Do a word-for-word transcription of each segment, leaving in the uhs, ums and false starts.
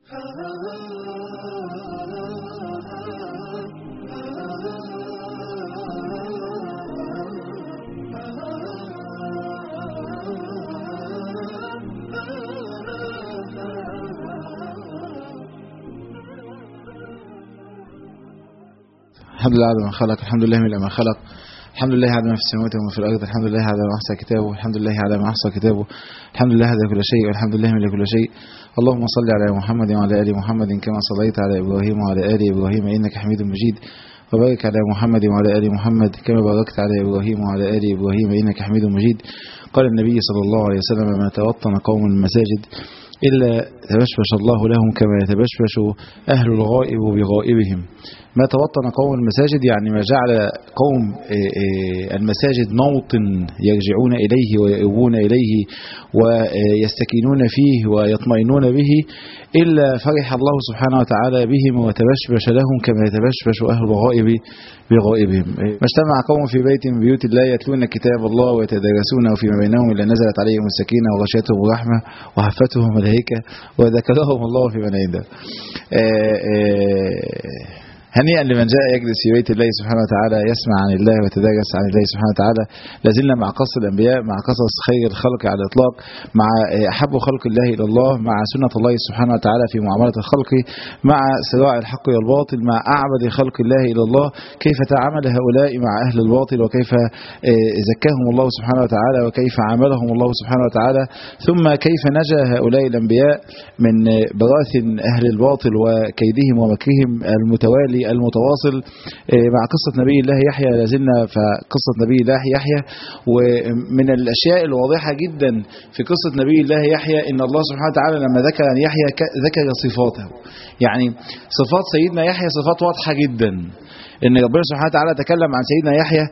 الحمد لله على ما خلق، الحمد لله من ما خلق، الحمد لله على ما في السماوات وما في الأرض، الحمد لله على ما أحصى كتابه، الحمد لله على ما أحصى كتابه، الحمد لله على كل شيء، والحمد لله من كل شيء. اللهم صل على محمد وعلى آل محمد كما صليت على إبراهيم وعلى آل إبراهيم إنك حميد مجيد، وبارك على محمد وعلى آل محمد كما باركت على إبراهيم وعلى آل إبراهيم إنك حميد مجيد. قال النبي صلى الله عليه وسلم: ما توطن قوم المساجد إلا تبشبش الله لهم كما يتبشبش أهل الغائب بغائبهم. ما توطن قوم المساجد يعني ما جعل قوم المساجد موطن يرجعون إليه ويؤوون إليه ويستكينون فيه ويطمئنون به، إلا فرح الله سبحانه وتعالى بهم وتبشبش لهم كما يتبشبش أهل الغائب بغائبهم. ما اجتمع قوم في بيت من بيوت الله يتلون كتاب الله ويتدارسونه فيما بينهم إلا نزلت عليهم السكينة وغشيتهم الرحمة وحفتهم الملائكة وذكرهم الله في من عنده. هنيئا لمن جاء يجلس في بيت الله سبحانه وتعالى يسمع عن الله ويتدارس عن الله سبحانه وتعالى. لازلنا مع قصص الأنبياء، مع قصص خير الخلق على الإطلاق، مع أحب خلق الله إلى الله، مع سنة الله سبحانه وتعالى في معاملة الخلق، مع صراع الحق والباطل، مع أعبد خلق الله إلى الله، كيف تعامل هؤلاء مع أهل الباطل وكيف زكاهم الله سبحانه وتعالى وكيف عاملهم الله سبحانه وتعالى، ثم كيف نجا هؤلاء الأنبياء من براثن أهل الباطل وكيدهم ومكرهم المتوالي المتواصل. مع قصة نبي الله يحيى لازلنا فقصة نبي الله يحيى، ومن الأشياء الواضحة جدا في قصة نبي الله يحيى إن الله سبحانه وتعالى لما ذكر عن يحيى ذكر صفاته، يعني صفات سيدنا يحيى صفات واضحة جدا. إن ربنا سبحانه وتعالى تكلم عن سيدنا يحيى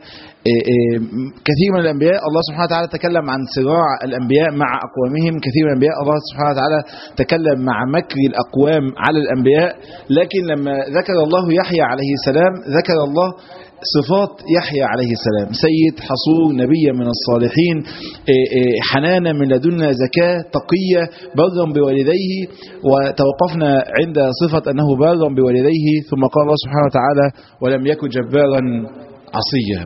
كثير من الأنبياء، الله سبحانه وتعالى تكلم عن صراع الأنبياء مع أقوامهم، كثير من الأنبياء الله سبحانه وتعالى تكلم مع مكر الأقوام على الأنبياء، لكن لما ذكر الله يحيى عليه السلام ذكر الله صفات يحيى عليه السلام: سيد، حصور، نبيا من الصالحين، حنانا من لدنا، زكاة، تقية، برا بوالديه. وتوقفنا عند صفة أنه برا بوالديه، ثم قال الله سبحانه وتعالى: ولم يكن جبارا عصيا.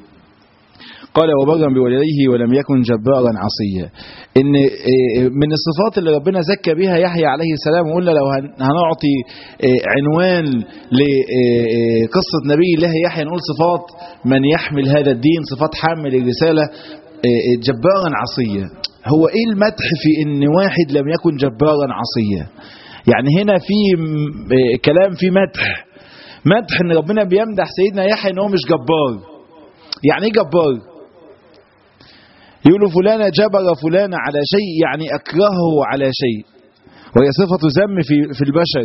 قال: وبرا بوالديه ولم يكن جبارا عصيا. ان من الصفات اللي ربنا زكى بها يحيى عليه السلام، وقلنا لو هنعطي عنوان لقصة نبي الله يحيى نقول صفات من يحمل هذا الدين، صفات حامل الرسالة. جبارا عصيا، هو ايه المدح في ان واحد لم يكن جبارا عصيا؟ يعني هنا في كلام في مدح، مدح ان ربنا بيمدح سيدنا يحيى ان هو مش جبار. يعني ايه جبار؟ يقولوا فلانة جبر فلانة على شيء، يعني أكرهه على شيء، وهي صفة ذم في في البشر،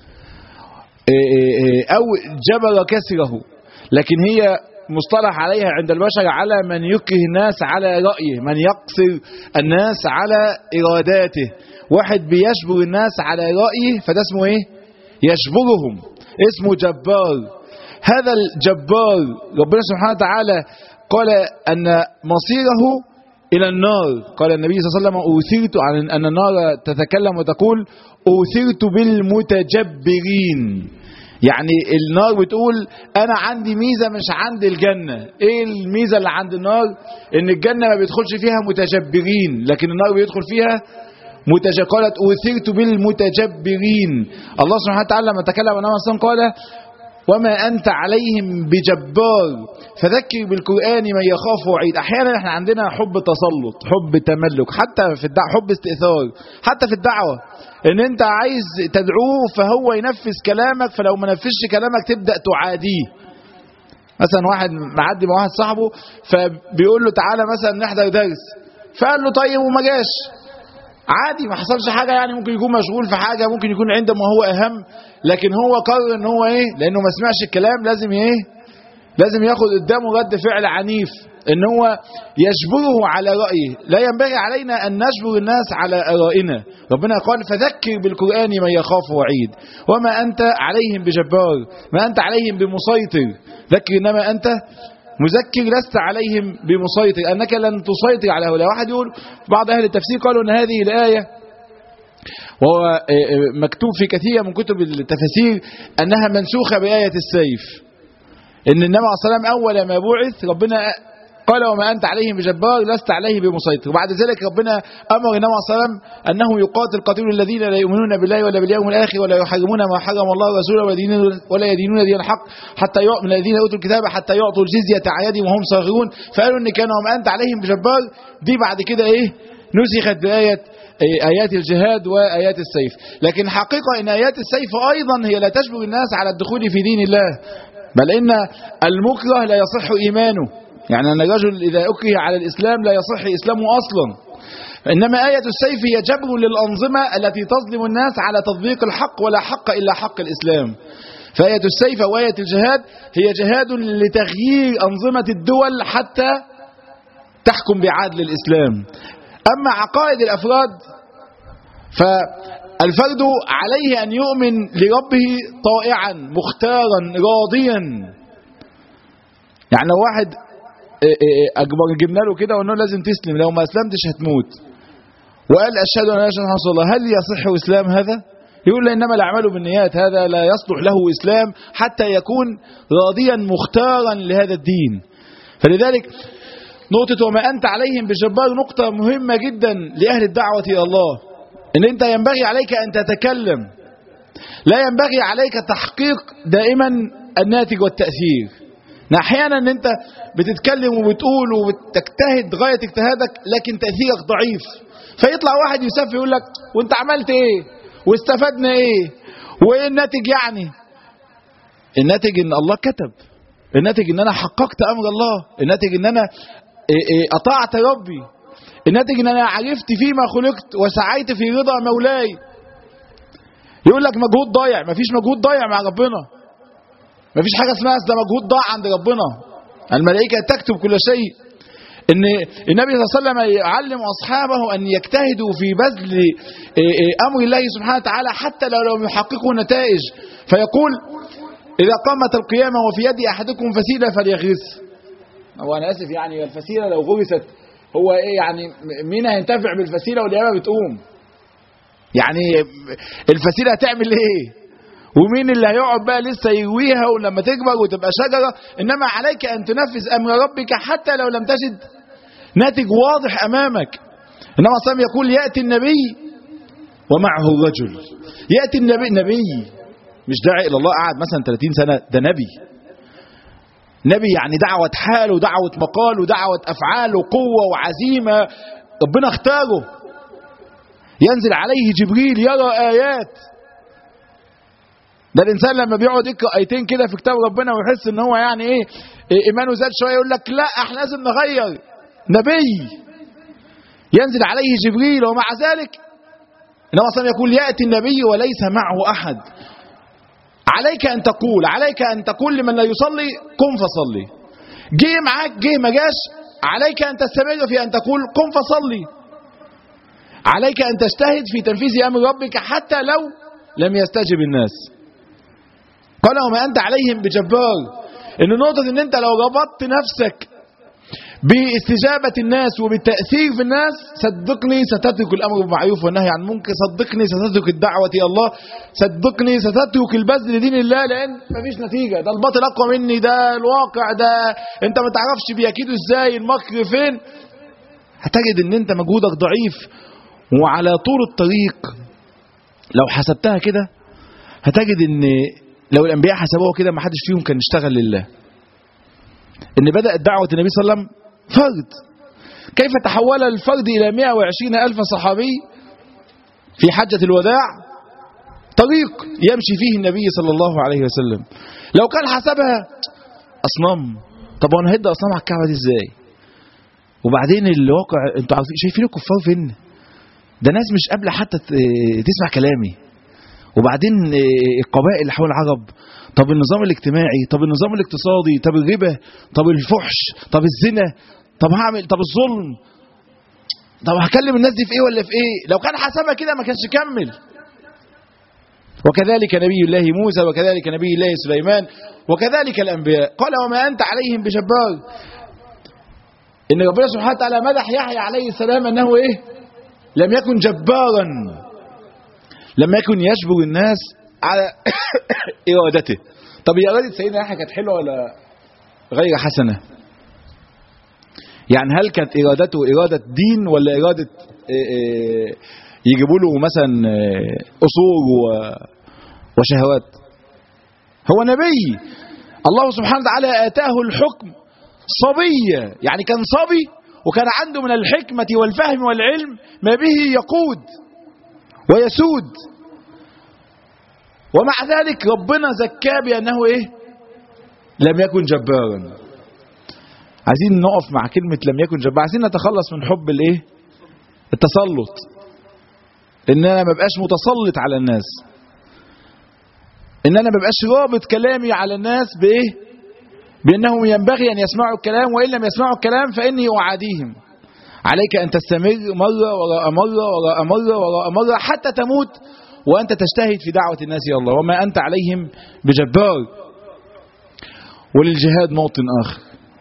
أو جبر كسره، لكن هي مصطلح عليها عند البشر على من يكره الناس على رأيه، من يقصر الناس على إراداته. واحد بيجبر الناس على رأيه فده اسمه إيه؟ يجبرهم، اسمه جبار. هذا الجبار ربنا سبحانه وتعالى قال أن مصيره إلى النار. قال النبي صلى الله عليه وسلم: أوثرت عن أن النار تتكلم وتقول: أوثرت بالمتجبرين. يعني النار بتقول أنا عندي ميزة مش عند الجنة. إيه الميزة اللي عند النار؟ إن الجنة ما بيدخلش فيها متجبرين، لكن النار بيدخل فيها متجبرين. قالت: أوثرت بالمتجبرين. الله سبحانه وتعالى لما تكلم عن النبي قال: وما أنت عليهم بجبار فذكر بالقرآن من يخاف وعيد. أحيانا احنا عندنا حب تسلط، حب تملك، حتى في الدعوة، حب استئثار، حتى في الدعوة، ان انت عايز تدعوه فهو ينفذ كلامك، فلو ما نفذش كلامك تبدأ تعاديه. مثلا واحد معدي مع واحد صاحبه فبيقول له تعالى مثلا نحضر درس، فقال له طيب وما جاش، عادي ما حصلش حاجة، يعني ممكن يكون مشغول في حاجة، ممكن يكون عنده ما هو أهم، لكن هو قرر ان هو ايه، لانه ما سمعش الكلام لازم ايه، لازم ياخد قدامه رد فعل عنيف، ان هو يجبره على رأيه. لا ينبغي علينا ان نجبر الناس على آرائنا. ربنا قال: فذكر بالقرآن من يخاف وعيد وما انت عليهم بجبار، ما انت عليهم بمسيطر، ذكر انما انت مذكر لست عليهم بمسيطر، انك لن تسيطر على هؤلاء. واحد يقول، بعض اهل التفسير قالوا ان هذه الآية وهو مكتوب في كثير من كتب التفاسير أنها منسوخة بآية السيف، إن النبي عليه الصلاة والسلام أول ما بعث ربنا قال وما أنت عليهم بجبار لست عليه بمسيطر، وبعد ذلك ربنا أمر النبي عليه الصلاة والسلام أنه يقاتل قاتل الذين لا يؤمنون بالله ولا باليوم الآخر ولا يحرمون ما حرم الله ورسوله ولا يدينون دين الحق حتى من الذين أوتوا الكتاب حتى يعطوا الجزية عن يد وهم صاغرون. فقالوا إن كانوا وما أنت عليهم بجبار دي بعد كده إيه نسخت بآية آيات الجهاد وآيات السيف. لكن حقيقة إن آيات السيف أيضا هي لا تجبر الناس على الدخول في دين الله، بل إن المكره لا يصح إيمانه، يعني أن الرجل إذا أكره على الإسلام لا يصح إسلامه أصلا. إنما آية السيف هي جبر للأنظمة التي تظلم الناس على تطبيق الحق ولا حق إلا حق الإسلام. فآية السيف وآية الجهاد هي جهاد لتغيير أنظمة الدول حتى تحكم بعدل الإسلام. أما عقائد الأفراد فالفرد عليه أن يؤمن لربه طائعا مختارا راضيا. يعني لو واحد أكبر جبنا له كده وأنه لازم تسلم، لو ما أسلمتش هتموت، وقال أشهد أن لا إله إلا الله، هل يصح إسلام هذا؟ يقول إنما الأعمال بالنيات، هذا لا يصلح له إسلام حتى يكون راضيا مختارا لهذا الدين. فلذلك نقطة وما أنت عليهم بجبار نقطة مهمة جدا لأهل الدعوة إلى الله، إن أنت ينبغي عليك أن تتكلم، لا ينبغي عليك تحقيق دائما الناتج والتأثير. أحيانا أن أنت بتتكلم وبتقول وبتجتهد غاية اجتهادك لكن تأثيرك ضعيف، فيطلع واحد يسفي يقول لك وانت عملت ايه واستفدنا ايه وايه الناتج؟ يعني الناتج ان الله كتب، الناتج ان انا حققت امر الله، الناتج ان انا اطاعت ربي، الناتج ان انا عرفت فيما خلقت وسعيت في رضا مولاي. يقول لك مجهود ضايع، مفيش مجهود ضايع مع ربنا، مفيش حاجة اسمها ده مجهود ضاع عند ربنا. الملائكة تكتب كل شيء. ان النبي صلى الله عليه وسلم يعلم اصحابه ان يجتهدوا في بذل امر الله سبحانه وتعالى حتى لو لم يحققوا نتائج، فيقول اذا قامت القيامة وفي يد احدكم فسيلة فليغرس. هو انا اسف يعني الفسيلة لو غرست هو ايه يعني؟ مين هينتفع بالفسيلة والقيامة بتقوم؟ يعني الفسيلة هتعمل ايه؟ ومين اللي هيقعد بقى لسه يرويها ولما تكبر وتبقى شجرة؟ إنما عليك أن تنفذ أمر ربك حتى لو لم تجد ناتج واضح أمامك. إنما صلى الله يقول يأتي النبي ومعه الرجل، يأتي النبي، نبي مش داعي إلى الله قعد مثلا ثلاثين سنة، ده نبي. نبي يعني دعوة حال ودعوة مقال ودعوة أفعال وقوة وعزيمة، ربنا اختاره. ينزل عليه جبريل يرى آيات. ده الإنسان لما بيقعد يقرأ آيتين كده في كتاب ربنا ويحس إن هو يعني إيه إيمانه زاد شوية، يقول لك لا إحنا لازم نغير. نبي ينزل عليه جبريل ومع ذلك إنما أصلا يقول يأتي النبي وليس معه أحد. عليك أن تقول، عليك أن تقول لمن لا يصلي قم فصلي. جه معاك جه ما جاش، عليك أن تستمر في أن تقول قم فصلي. عليك أن تجتهد في تنفيذ أمر ربك حتى لو لم يستجب الناس. قال وما أنت عليهم بجبار. إن نقطة إن أنت لو ربطت نفسك باستجابة الناس وبالتأثير في الناس، صدقني ستترك الأمر بالمعروف والنهي عن المنكر، صدقني ستترك الدعوة إلى الله، صدقني ستترك البذل لدين الله، لأن مفيش نتيجة. ده الباطل أقوى مني، ده الواقع، ده أنت ما تعرفش بيكيدوا إزاي، المكر فين. هتجد إن أنت مجهودك ضعيف، وعلى طول الطريق لو حسبتها كده هتجد إن لو الأنبياء حسبوها كده ما حدش فيهم كان يشتغل لله. إن بدأت دعوة النبي صلى الله عليه وسلم فرد، كيف تحول الفرد إلى مئة وعشرين ألف صحابي في حجة الوداع، طريق يمشي فيه النبي صلى الله عليه وسلم. لو كان حسبها أصنام، طب وانا هدى أصنام على الكعبة دي إزاي؟ وبعدين الواقع انتوا عارفين شايفين الكفار فين؟ ده ناس مش قابلة حتى تسمع كلامي. وبعدين القبائل اللي حول العرب، طب النظام الاجتماعي، طب النظام الاقتصادي، طب الربا، طب الفحش، طب الزنا، طب هعمل، طب الظلم، طب هكلم الناس دي في ايه ولا في ايه؟ لو كان حسبها كده ما كانش كمل. وكذلك نبي الله موسى، وكذلك نبي الله سليمان، وكذلك الانبياء. قال وما انت عليهم بجبار. ان ربنا سبحانه وتعالى مدح يحيى عليه السلام انه ايه؟ لم يكن جبارا. لم يكن يجبر الناس على إرادته. طب إرادة سيدنا يحيى كانت حلوة ولا غير حسنة؟ يعني هل كانت إرادته إرادة دين ولا إرادة يجيبوا له مثلا أصول وشهوات؟ هو نبي الله سبحانه وتعالى آتاه الحكم صبية، يعني كان صبي وكان عنده من الحكمة والفهم والعلم ما به يقود ويسود، ومع ذلك ربنا زكاه بأنه إيه؟ لم يكن جبارا. عايزين نقف مع كلمة لم يكن جبار، عايزين نتخلص من حب الإيه؟ التسلط، إن أنا ما بقاش متسلط على الناس، إن أنا ما بقاش رابط كلامي على الناس بإيه؟ بأنهم ينبغي أن يسمعوا الكلام، وإن لم يسمعوا الكلام فإني أعاديهم. عليك أن تستمر مرة وراء مرة وراء مرة وراء مرة حتى تموت وأنت تجتهد في دعوة الناس إلى الله، وما أنت عليهم بجبار. وللجهاد موطن آخر.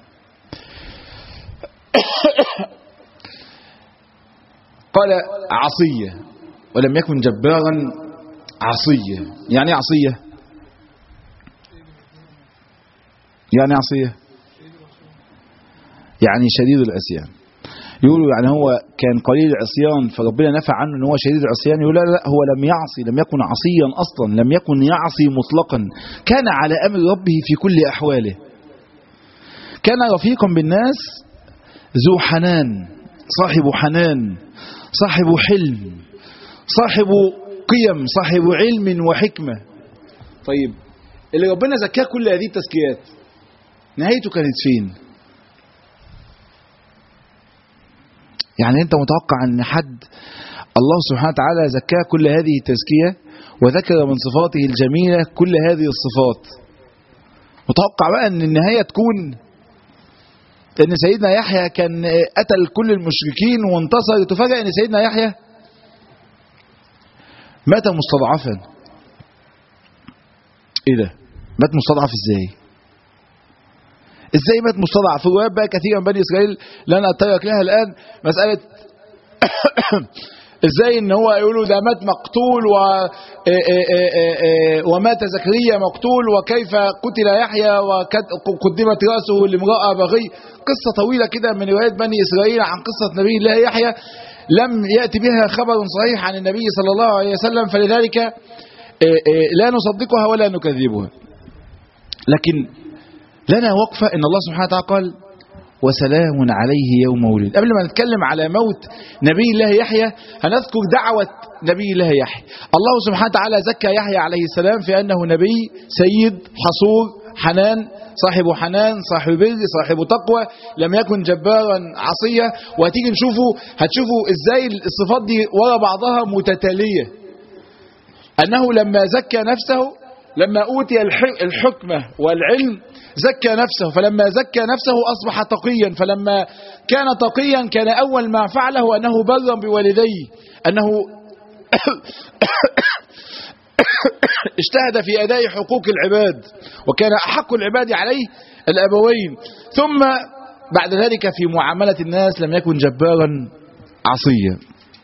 قال عصية ولم يكن جبارا عصية. يعني عصية يعني عصية يعني شديد العصيان. يقولوا يعني هو كان قليل العصيان فربنا نفع عنه ان هو شديد العصيان. يقول لا لا، هو لم يعصي، لم يكن عصيا اصلا، لم يكن يعصي مطلقا، كان على امر ربه في كل احواله، كان رفيقا بالناس، ذو حنان، صاحب حنان، صاحب حلم، صاحب قيم، صاحب علم وحكمة. طيب اللي ربنا زكاه كل هذه التزكيات نهايته كانت فين؟ يعني انت متوقع ان حد الله سبحانه وتعالى زكاه كل هذه التزكية وذكر من صفاته الجميلة كل هذه الصفات، متوقع بقى ان النهاية تكون ان سيدنا يحيى كان قتل كل المشركين وانتصر؟ تفاجأ ان سيدنا يحيى مات مستضعفا. ايه ده؟ مات مستضعف ازاي؟ ازاي مات مستضعف؟ في روايات بقى كثيرا من بني اسرائيل لن اترك لها الان مساله ازاي ان هو يقولوا ده مات مقتول و ومات زكريا مقتول، وكيف قتل يحيى وقدمت راسه لامراه بغي. قصه طويله كده من روايات بني اسرائيل عن قصه نبي الله يحيى لم ياتي بها خبر صحيح عن النبي صلى الله عليه وسلم، فلذلك لا نصدقها ولا نكذبها. لكن لنا وقفة ان الله سبحانه وتعالى قال وسلام عليه يوم ولد. قبل ما نتكلم على موت نبي الله يحيى هنذكر دعوة نبي الله يحيى. الله سبحانه وتعالى زكى يحيى عليه السلام في أنه نبي سيد حصور حنان، صاحب حنان، صاحب بر، صاحب تقوى، لم يكن جبارا عصية. وهتيجي نشوفوا هتشوفوا ازاي الصفات دي ورا بعضها متتالية. أنه لما زكى نفسه، لما أوتي الحكمة والعلم زكى نفسه، فلما زكى نفسه أصبح تقيا، فلما كان تقيا كان أول ما فعله أنه برا بوالديه، أنه اجتهد في أداء حقوق العباد، وكان أحق العباد عليه الأبوين. ثم بعد ذلك في معاملة الناس لم يكن جبارا عصيا.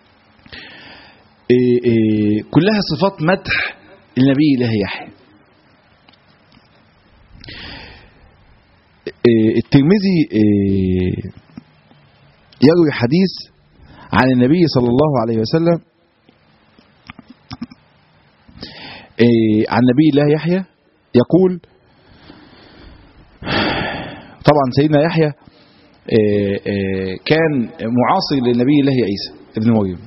إيه إيه كلها صفات مدح النبي الله يحيى. الترمذي يروي حديث عن النبي صلى الله عليه وسلم عن نبي الله يحيى يقول، طبعا سيدنا يحيى كان معاصر للنبي الله عيسى ابن مريم.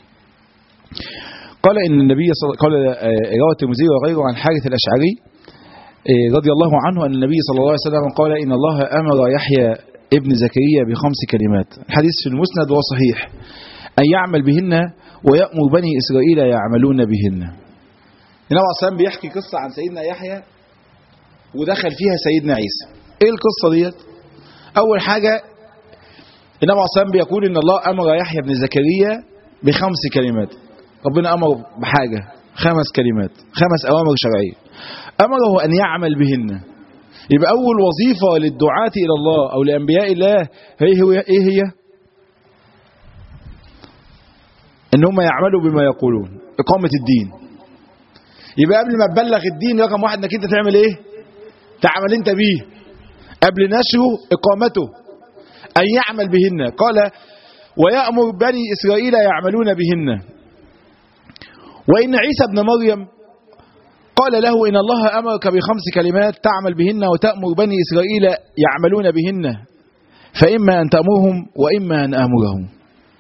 قال ان النبي صلى قال رواه الترمذي وغيره عن حارث الاشعري رضي الله عنه أن النبي صلى الله عليه وسلم قال إن الله أمر يحيى ابن زكريا بخمس كلمات. الحديث في المسند وصحيح، أن يعمل بهن ويأمر بني إسرائيل يعملون بهن. النبي عليه الصلاة بيحكي قصة عن سيدنا يحيى ودخل فيها سيدنا عيسى. إيه القصة ديت؟ أول حاجة النبي عليه الصلاة بيقول إن الله أمر يحيى ابن زكريا بخمس كلمات. ربنا أمر بحاجة، خمس كلمات، خمس أوامر شرعية أمره أن يعمل بهن. يبقى أول وظيفة للدعاة إلى الله أو لأنبياء الله هي هي إيه هي؟ ان هم يعملوا بما يقولون، اقامة الدين. يبقى قبل ما تبلغ الدين رقم واحد انك انت تعمل ايه؟ تعمل انت بيه. قبل نشره اقامته، ان يعمل بهن. قال ويأمر بني اسرائيل يعملون بهن. وان عيسى ابن مريم قال له ان الله امرك بخمس كلمات تعمل بهن وتأمر بني اسرائيل يعملون بهن، فاما ان تأمرهم واما ان امرهم.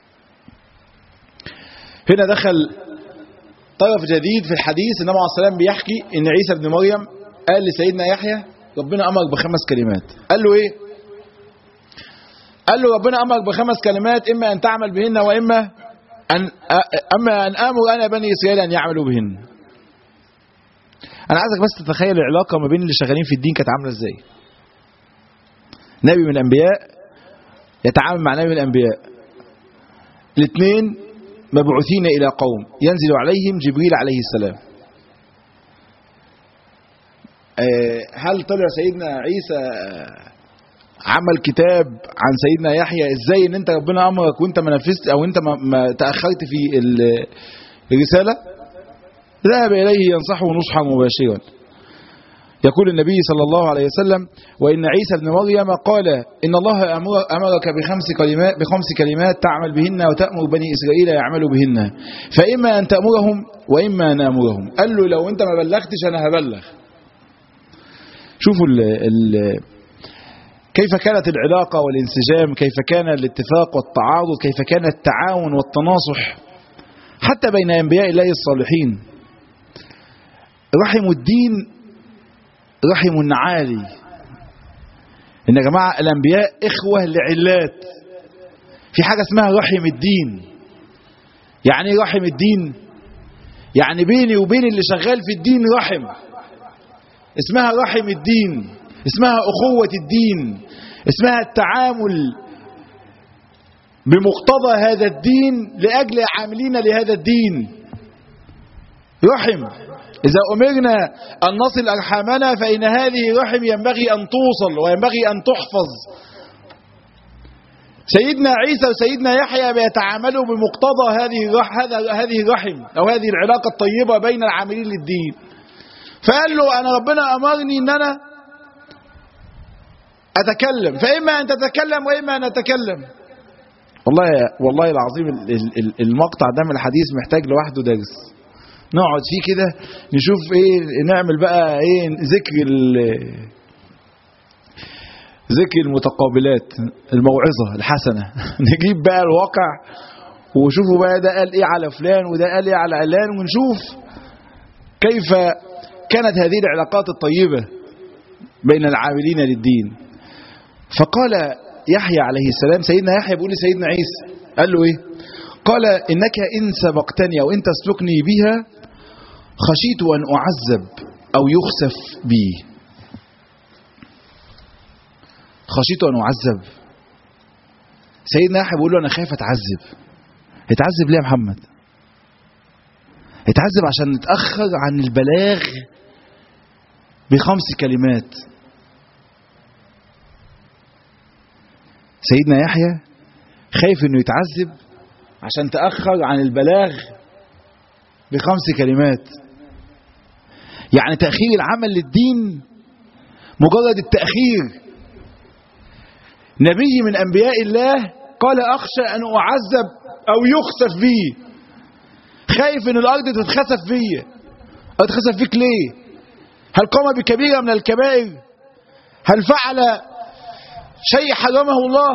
هنا دخل طرف جديد في الحديث. النبي عليه الصلاة والسلام بيحكي ان عيسى ابن مريم قال لسيدنا يحيى ربنا امرك بخمس كلمات. قال له ايه؟ قال له ربنا امرك بخمس كلمات، اما ان تعمل بهن واما ان اما ان امر انا بني اسرائيل ان يعملوا بهن. انا عايزك بس تتخيل العلاقه ما بين اللي شغالين في الدين كانت عامله ازاي. نبي من الانبياء يتعامل مع نبي من الانبياء، الاثنين مبعوثين الى قوم ينزل عليهم جبريل عليه السلام. هل طلع سيدنا عيسى عمل كتاب عن سيدنا يحيى ازاي ان انت ربنا امرك وانت ما نفذت او انت ما تاخرت في الرساله؟ ذهب اليه ينصحه نصحا مباشرا. يقول النبي صلى الله عليه وسلم وان عيسى ابن مريم قال ان الله امرك بخمس كلمات بخمس كلمات تعمل بهن وتأمر بني اسرائيل يعملوا بهن، فاما ان تأمرهم واما ان امرهم. قال له لو انت ما بلغتش انا هبلغ. شوفوا ال ال كيف كانت العلاقة والانسجام، كيف كان الاتفاق والتعارض، كيف كان التعاون والتناصح حتى بين أنبياء الله الصالحين. رحم الدين رحم عالي. إن يا جماعة الأنبياء إخوة لعلات. في حاجة اسمها رحم الدين. يعني رحم الدين يعني بيني وبين اللي شغال في الدين رحم، اسمها رحم الدين، اسمها أخوة الدين، اسمها التعامل بمقتضى هذا الدين لأجل عاملين لهذا الدين. رحم. إذا أمرنا أن نصل أرحامنا فإن هذه رحم ينبغي أن توصل وينبغي أن تحفظ. سيدنا عيسى وسيدنا يحيى بيتعاملوا بمقتضى هذه هذه الرحم أو هذه العلاقة الطيبة بين العاملين للدين. فقال له أنا ربنا أمرني أن أنا أتكلم، فإما أن تتكلم وإما أن أتكلم. والله والله العظيم المقطع ده من الحديث محتاج لوحده درس نقعد فيه كده نشوف ايه، نعمل بقى ايه ذكر ذكر المتقابلات، الموعظة الحسنة. نجيب بقى الواقع وشوفوا بقى ده قال ايه على فلان وده قال ايه على علان، ونشوف كيف كانت هذه العلاقات الطيبة بين العاملين للدين. فقال يحيى عليه السلام، سيدنا يحيى بيقول لسيدنا عيسى، قال له ايه؟ قال انك ان سبقتني او ان تسبقني بها خشيت ان اعذب او يخسف بي. خشيت ان اعذب. سيدنا يحيى بيقول له انا خايف اتعذب. اتعذب ليه يا محمد؟ اتعذب عشان نتاخر عن البلاغ بخمس كلمات. سيدنا يحيى خايف انه يتعذب عشان تأخر عن البلاغ بخمس كلمات. يعني تأخير العمل للدين مجرد التأخير. نبي من أنبياء الله قال أخشى أن أعذب أو يخسف بي. خايف أن الأرض تتخسف فيا. تتخسف فيك ليه؟ هل قام بكبيرة من الكبائر؟ هل فعل شيء حرمه الله؟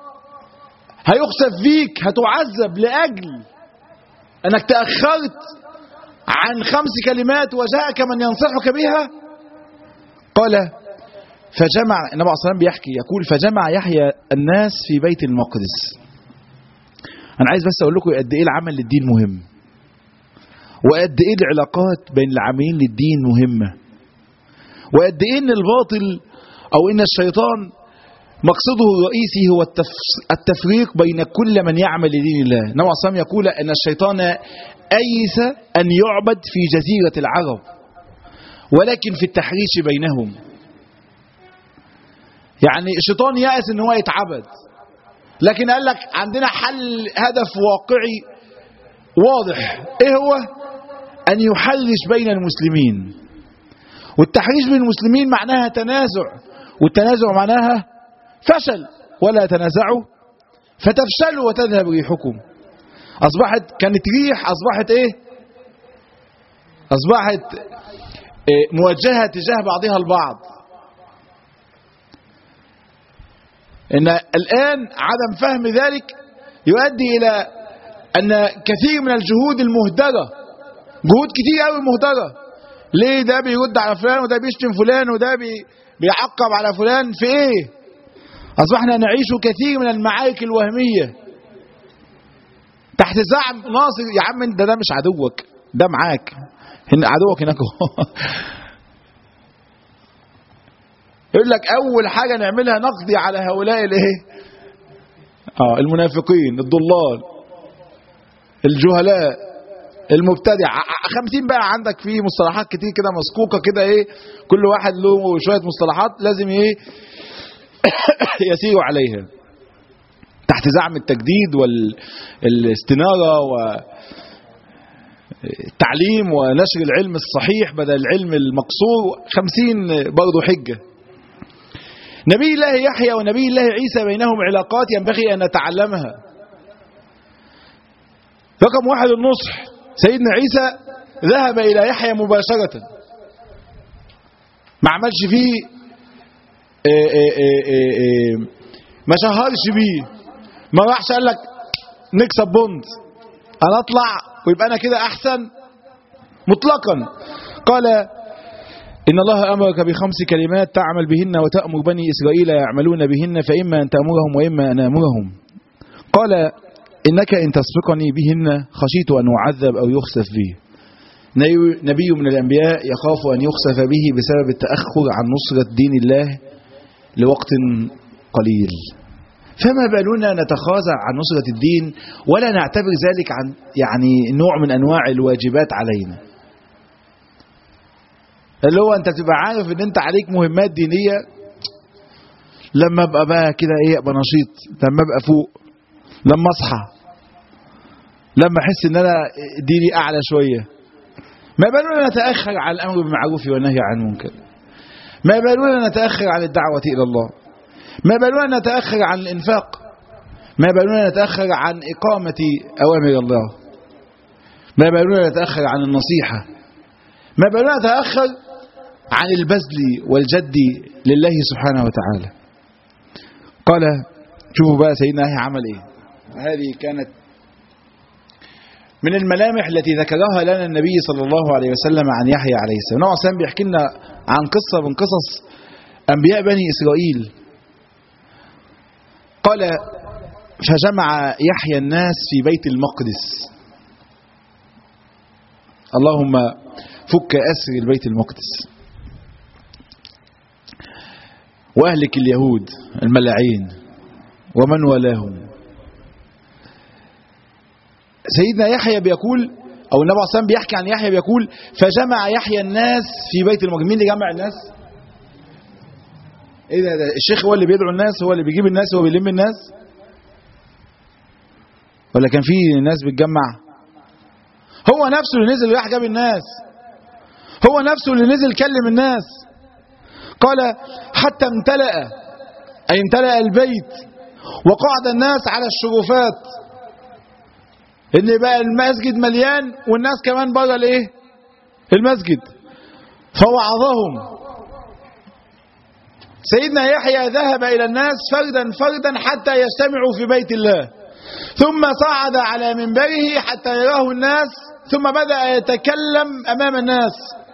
هيخسف فيك، هتعذب لأجل أنك تأخرت عن خمس كلمات وجاءك من ينصحك بها. قال فجمع النبي عليه الصلاة والسلام بيحكي يقول فجمع يحيى الناس في بيت المقدس. أنا عايز بس أقول لكم قد إيه العمل للدين مهم، وقد إيه العلاقات بين العاملين للدين مهمة، وقد إيه إن الباطل أو إن الشيطان مقصده الرئيسي هو التفريق بين كل من يعمل لدين الله. النبي عليه الصلاة والسلام يقول أن الشيطان أيس أن يعبد في جزيرة العرب ولكن في التحريش بينهم. يعني الشيطان يأس أن هو يتعبد، لكن قال لك عندنا حل، هدف واقعي واضح. ايه هو؟ ان يحرش بين المسلمين، والتحريش بين المسلمين معناها تنازع، والتنازع معناها فشل. ولا تنازعوا فتفشلوا وتذهب ريحكم. اصبحت كانت ريح اصبحت ايه؟ اصبحت إيه؟ موجهة تجاه بعضها البعض. ان الان عدم فهم ذلك يؤدي الى ان كثير من الجهود المهدرة، جهود كتير قوي مهدرة. ليه؟ ده بيرد على فلان، وده بيشتم فلان، وده بي بيعقب على فلان في ايه؟ اصبحنا نعيش كثير من المعارك الوهمية تحت زعم ناصر. يا عم انت ده مش عدوك، ده معاك هنا، عدوك هناك. يقول لك اول حاجة نعملها نقضي على هؤلاء الايه؟ اه المنافقين، الضلال، الجهلاء، المبتدع. خمسين بقى عندك فيه مصطلحات كتير كده مسكوكة كده ايه، كل واحد له شوية مصطلحات لازم ايه يسيروا عليها تحت زعم التجديد والاستنارة والتعليم ونشر العلم الصحيح بدل العلم المقصور. خمسين برضو حجة. نبي الله يحيى ونبي الله عيسى بينهم علاقات ينبغي أن نتعلمها. رقم واحد النصح. سيدنا عيسى ذهب إلى يحيى مباشرة، ما عملش فيه إيه إيه إيه إيه إيه ما شهرش بيه، ما راحش قال لك نكسب بونت انا اطلع ويبقى انا كده احسن مطلقا. قال ان الله امرك بخمس كلمات تعمل بهن وتأمر بني اسرائيل يعملون بهن فاما ان تأمرهم واما ان امرهم. قال انك ان تسبقني بهن خشيت ان اعذب او يخسف بي. نبي من الانبياء يخاف ان يخسف به بسبب التأخر عن نصرة دين الله لوقت قليل، فما بالنا نتخاذل عن نصرة الدين ولا نعتبر ذلك عن يعني نوع من أنواع الواجبات علينا، اللي هو أنت تبقى عارف أن أنت عليك مهمات دينية. لما أبقى بقى كده إيه أبقى نشيط، لما أبقى فوق، لما أصحى، لما أحس أن أنا ديني أعلى شوية. ما بالنا نتأخر عن الأمر بالمعروف والنهي عن المنكر، ما بالنا نتأخر عن الدعوة إلى الله، ما بالنا نتأخر عن الإنفاق، ما بالنا نتأخر عن إقامة أوامر الله، ما بالنا نتأخر عن النصيحة، ما بالنا نتأخر عن البذل والجد لله سبحانه وتعالى. قال شوفوا بقى سيدنا يحيى عمل إيه. هذه كانت من الملامح التي ذكرها لنا النبي صلى الله عليه وسلم عن يحيى عليه السلام. نوع سام بيحكي لنا عن قصة من قصص أنبياء بني إسرائيل. قال فجمع يحيى الناس في بيت المقدس. اللهم فك أسر البيت المقدس وأهلك اليهود الملاعين ومن والاهم. سيدنا يحيى بيقول، أو النبي صلى الله عليه وسلم بيحكي عن يحيى بيقول فجمع يحيى الناس في بيت المقدس. مين اللي جمع الناس؟ ايه ده, ده الشيخ هو اللي بيدعو الناس، هو اللي بيجيب الناس، هو بيلم الناس، ولا كان في ناس بتجمع؟ هو نفسه اللي نزل راح جاب الناس، هو نفسه اللي نزل كلم الناس. قال حتى امتلأ، أي امتلأ البيت وقعد الناس على الشرفات، ان بقى المسجد مليان والناس كمان بره الايه المسجد. فوعظهم. سيدنا يحيى ذهب إلى الناس فردا فردا حتى يجتمعوا في بيت الله، ثم صعد على منبره حتى يراه الناس، ثم بدأ يتكلم أمام الناس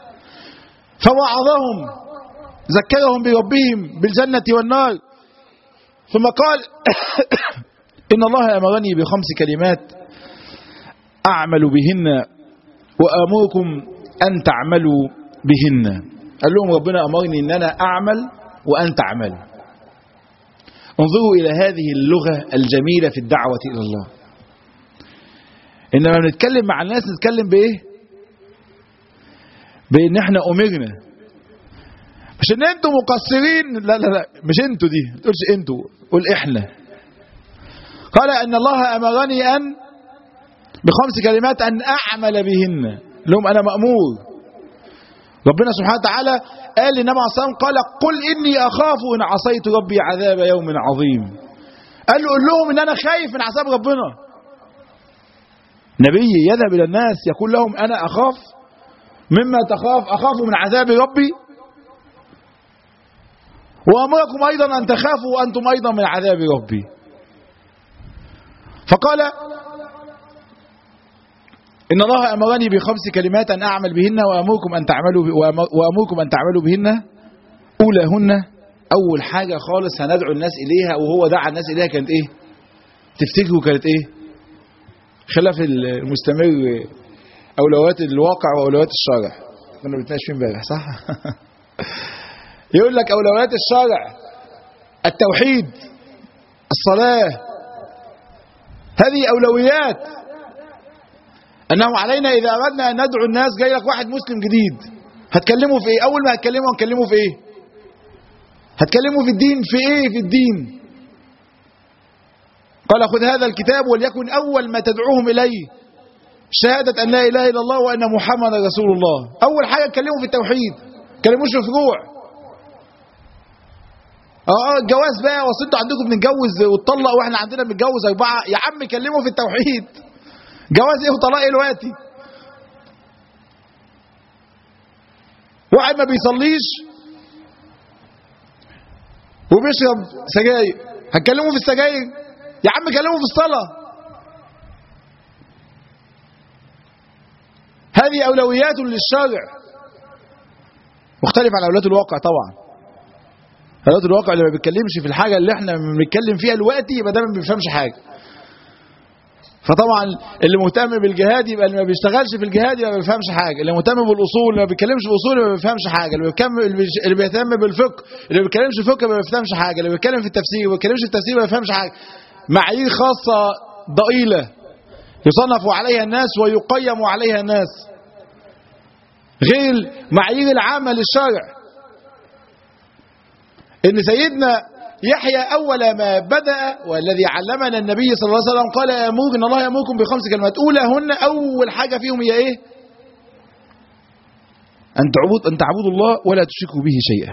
فوعظهم، ذكرهم بربهم بالجنة والنار. ثم قال إن الله أمرني بخمس كلمات أعمل بهن وأمركم أن تعملوا بهن. قال لهم ربنا أمرني أن أنا أعمل وأن تعملوا. انظروا إلى هذه اللغة الجميلة في الدعوة إلى الله. إنما نتكلم مع الناس نتكلم بإيه؟ بإن احنا أمرنا، مش إن أنتوا مقصرين، لا لا لا مش أنتوا، دي ما تقولش أنتوا، قول إحنا. قال إن الله أمرني أن بخمس كلمات أن أعمل بهن، لهم أنا مأمور. ربنا سبحانه وتعالى قال للنبي عليه الصلاة والسلام قال قل إني أخاف إن عصيت ربي عذاب يوم عظيم. قال له قل لهم إن أنا خايف من عذاب ربنا. نبي يذهب إلى الناس يقول لهم أنا أخاف مما تخاف، أخاف من عذاب ربي، وأمركم أيضا أن تخافوا أنتم أيضا من عذاب ربي. فقال إن الله أمرني بخمس كلمات أن أعمل بهن وأمركم أن تعملوا وأمركم أن تعملوا بهن. أولاهن، أول حاجة خالص هندعو الناس إليها وهو دعا الناس إليها كانت إيه؟ تفتكروا كانت إيه؟ خلاف المستمر أولويات الواقع وأولويات الشرع. كنا بنتناقش فيه امبارح صح؟ يقول لك أولويات الشرع التوحيد، الصلاة، هذه أولويات. أنه علينا إذا أردنا أن ندعو الناس، جاي لك واحد مسلم جديد هتكلمه في إيه؟ أول ما هتكلمه هتكلمه في إيه؟ هتكلمه في الدين. في إيه في الدين؟ قال خذ هذا الكتاب وليكن أول ما تدعوهم إليه شهادة أن لا إله إلا الله وأن محمد رسول الله. أول حاجة تكلموا في التوحيد، تكلموش في فروع. اه الجواز بقى، وصلتوا عندكم بنتجوز وتطلق واحنا عندنا بنتجوز أربعة. يا عم كلموا في التوحيد. جواز ايه وطلاق ايه دلوقتي؟ واحد ما بيصليش وبيشرب سجاير، هتكلموا في السجاير؟ يا عم كلموا في الصلاة. هذه أولويات للشرع مختلف عن أولويات الواقع. طبعا أولويات الواقع اللي ما بيتكلمش في الحاجة اللي احنا بنتكلم فيها دلوقتي يبقى ده ما بيفهمش حاجة. فطبعا اللي مهتم بالجهاد يبقى اللي ما بيشتغلش في الجهاد يبقى ما بيفهمش حاجه، اللي مهتم بالاصول اللي ما بيتكلمش في الاصول يبقى ما بيفهمش حاجه، اللي اللي بيهتم بالفقه اللي ما بيتكلمش في الفقه يبقى ما بيفهمش حاجه، اللي بيتكلم في التفسير ما بيتكلمش في التفسير ما بيفهمش حاجه. معايير خاصه ضئيله يصنف عليها الناس ويقيم عليها الناس، غير معايير العامه للشرع. ان سيدنا يحيى أول ما بدأ والذي علمنا النبي صلى الله عليه وسلم قال يأمركم إن الله يأمركم بخمس كلمات أولاهن، أول حاجة فيهم هي إيه؟ أن تعبد أن تعبدوا الله ولا تشركوا به شيئا.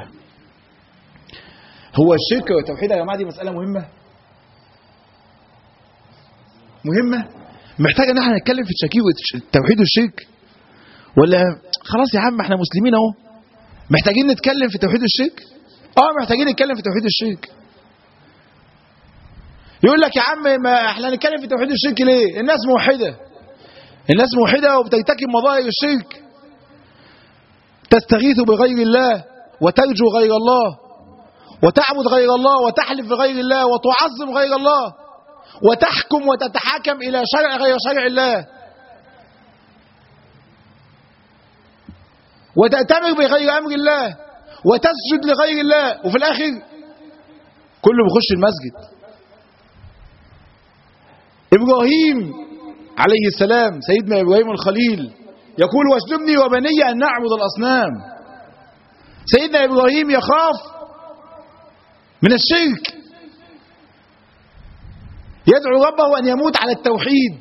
هو الشرك والتوحيد يا جماعة دي مسألة مهمة مهمة محتاجة إن احنا نتكلم في التوحيد والشرك، ولا خلاص يا عم احنا مسلمين اهو محتاجين نتكلم في التوحيد والشرك؟ اه محتاجين نتكلم في توحيد الشرك. يقول لك يا عم ما احنا نتكلم في توحيد الشرك ليه؟ الناس موحده، الناس موحده وبترتكب مظاهر الشرك، تستغيث بغير الله وترجو غير الله وتعبد غير الله وتحلف بغير الله وتعظم غير الله وتحكم وتتحاكم الى شرع غير شرع الله وتأتمر بغير امر الله وتسجد لغير الله، وفي الاخر كله بيخش المسجد. ابراهيم عليه السلام سيدنا ابراهيم الخليل يقول واجنبني وبني ان نعبد الاصنام. سيدنا ابراهيم يخاف من الشرك، يدعو ربه ان يموت على التوحيد.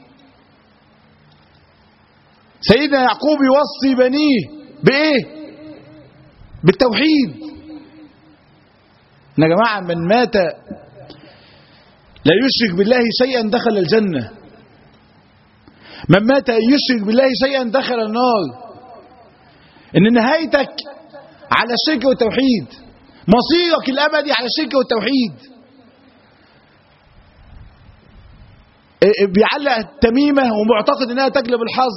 سيدنا يعقوب يوصي بنيه بايه؟ بالتوحيد. يا جماعه من مات لا يشرك بالله شيئا دخل الجنة، من مات يشرك بالله شيئا دخل النار. ان نهايتك على الشرك والتوحيد، مصيرك الابدي على الشرك والتوحيد. بيعلق التميمة ومعتقد انها تجلب الحظ،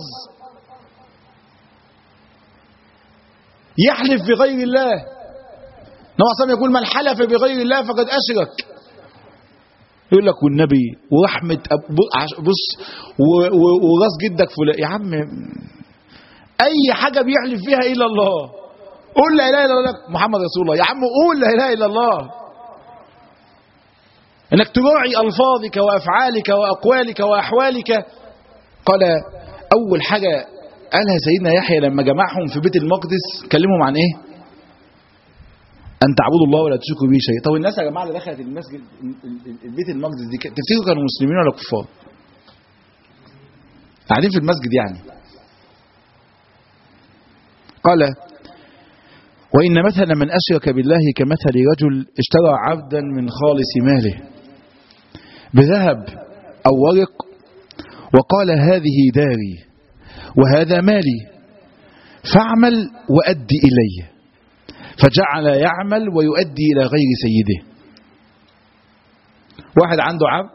يحلف بغير الله. النبي صلى الله عليه وسلم يقول من حلف بغير الله فقد اشرك. يقول لك والنبي ورحمة بص وراس جدك فلان. يا عم اي حاجة بيحلف فيها الا الله، قول لا اله الا الله محمد رسول الله. يا عم قول لا اله الا الله. انك تراعي الفاظك وافعالك واقوالك واحوالك. قال اول حاجة قالها سيدنا يحيى لما جمعهم في بيت المقدس كلمهم عن ايه؟ أن تعبدوا الله ولا تشركوا به شيء. طب الناس يا جماعة اللي دخلت المسجد البيت المقدس دي تفتكروا كانوا مسلمين ولا كفار؟ قاعدين في المسجد يعني. قال وإن مثل من أشرك بالله كمثل رجل اشترى عبدا من خالص ماله بذهب أو ورق وقال هذه داري وهذا مالي فاعمل وأدي إلي، فجعل يعمل ويؤدي إلى غير سيده. واحد عنده عبد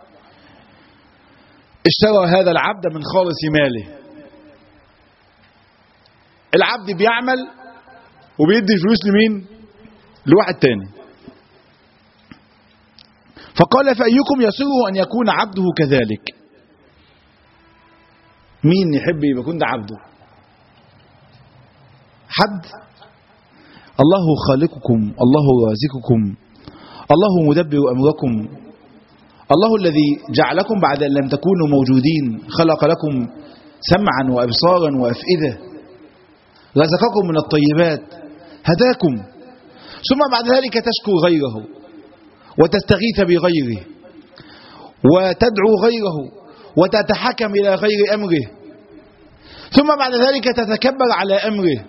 اشترى هذا العبد من خالص ماله، العبد بيعمل وبيدي الفلوس لمين؟ لواحد تاني. فقال فأيكم يسره أن يكون عبده كذلك؟ مين يحب يكون ده عبده؟ حد؟ الله خالقكم، الله رازقكم، الله مدبر أمركم، الله الذي جعلكم بعد أن لم تكونوا موجودين، خلق لكم سمعا وأبصارا وأفئدة، رزقكم من الطيبات، هداكم، ثم بعد ذلك تشكو غيره وتستغيث بغيره وتدعو غيره وتتحكم إلى غير أمره، ثم بعد ذلك تتكبر على أمره،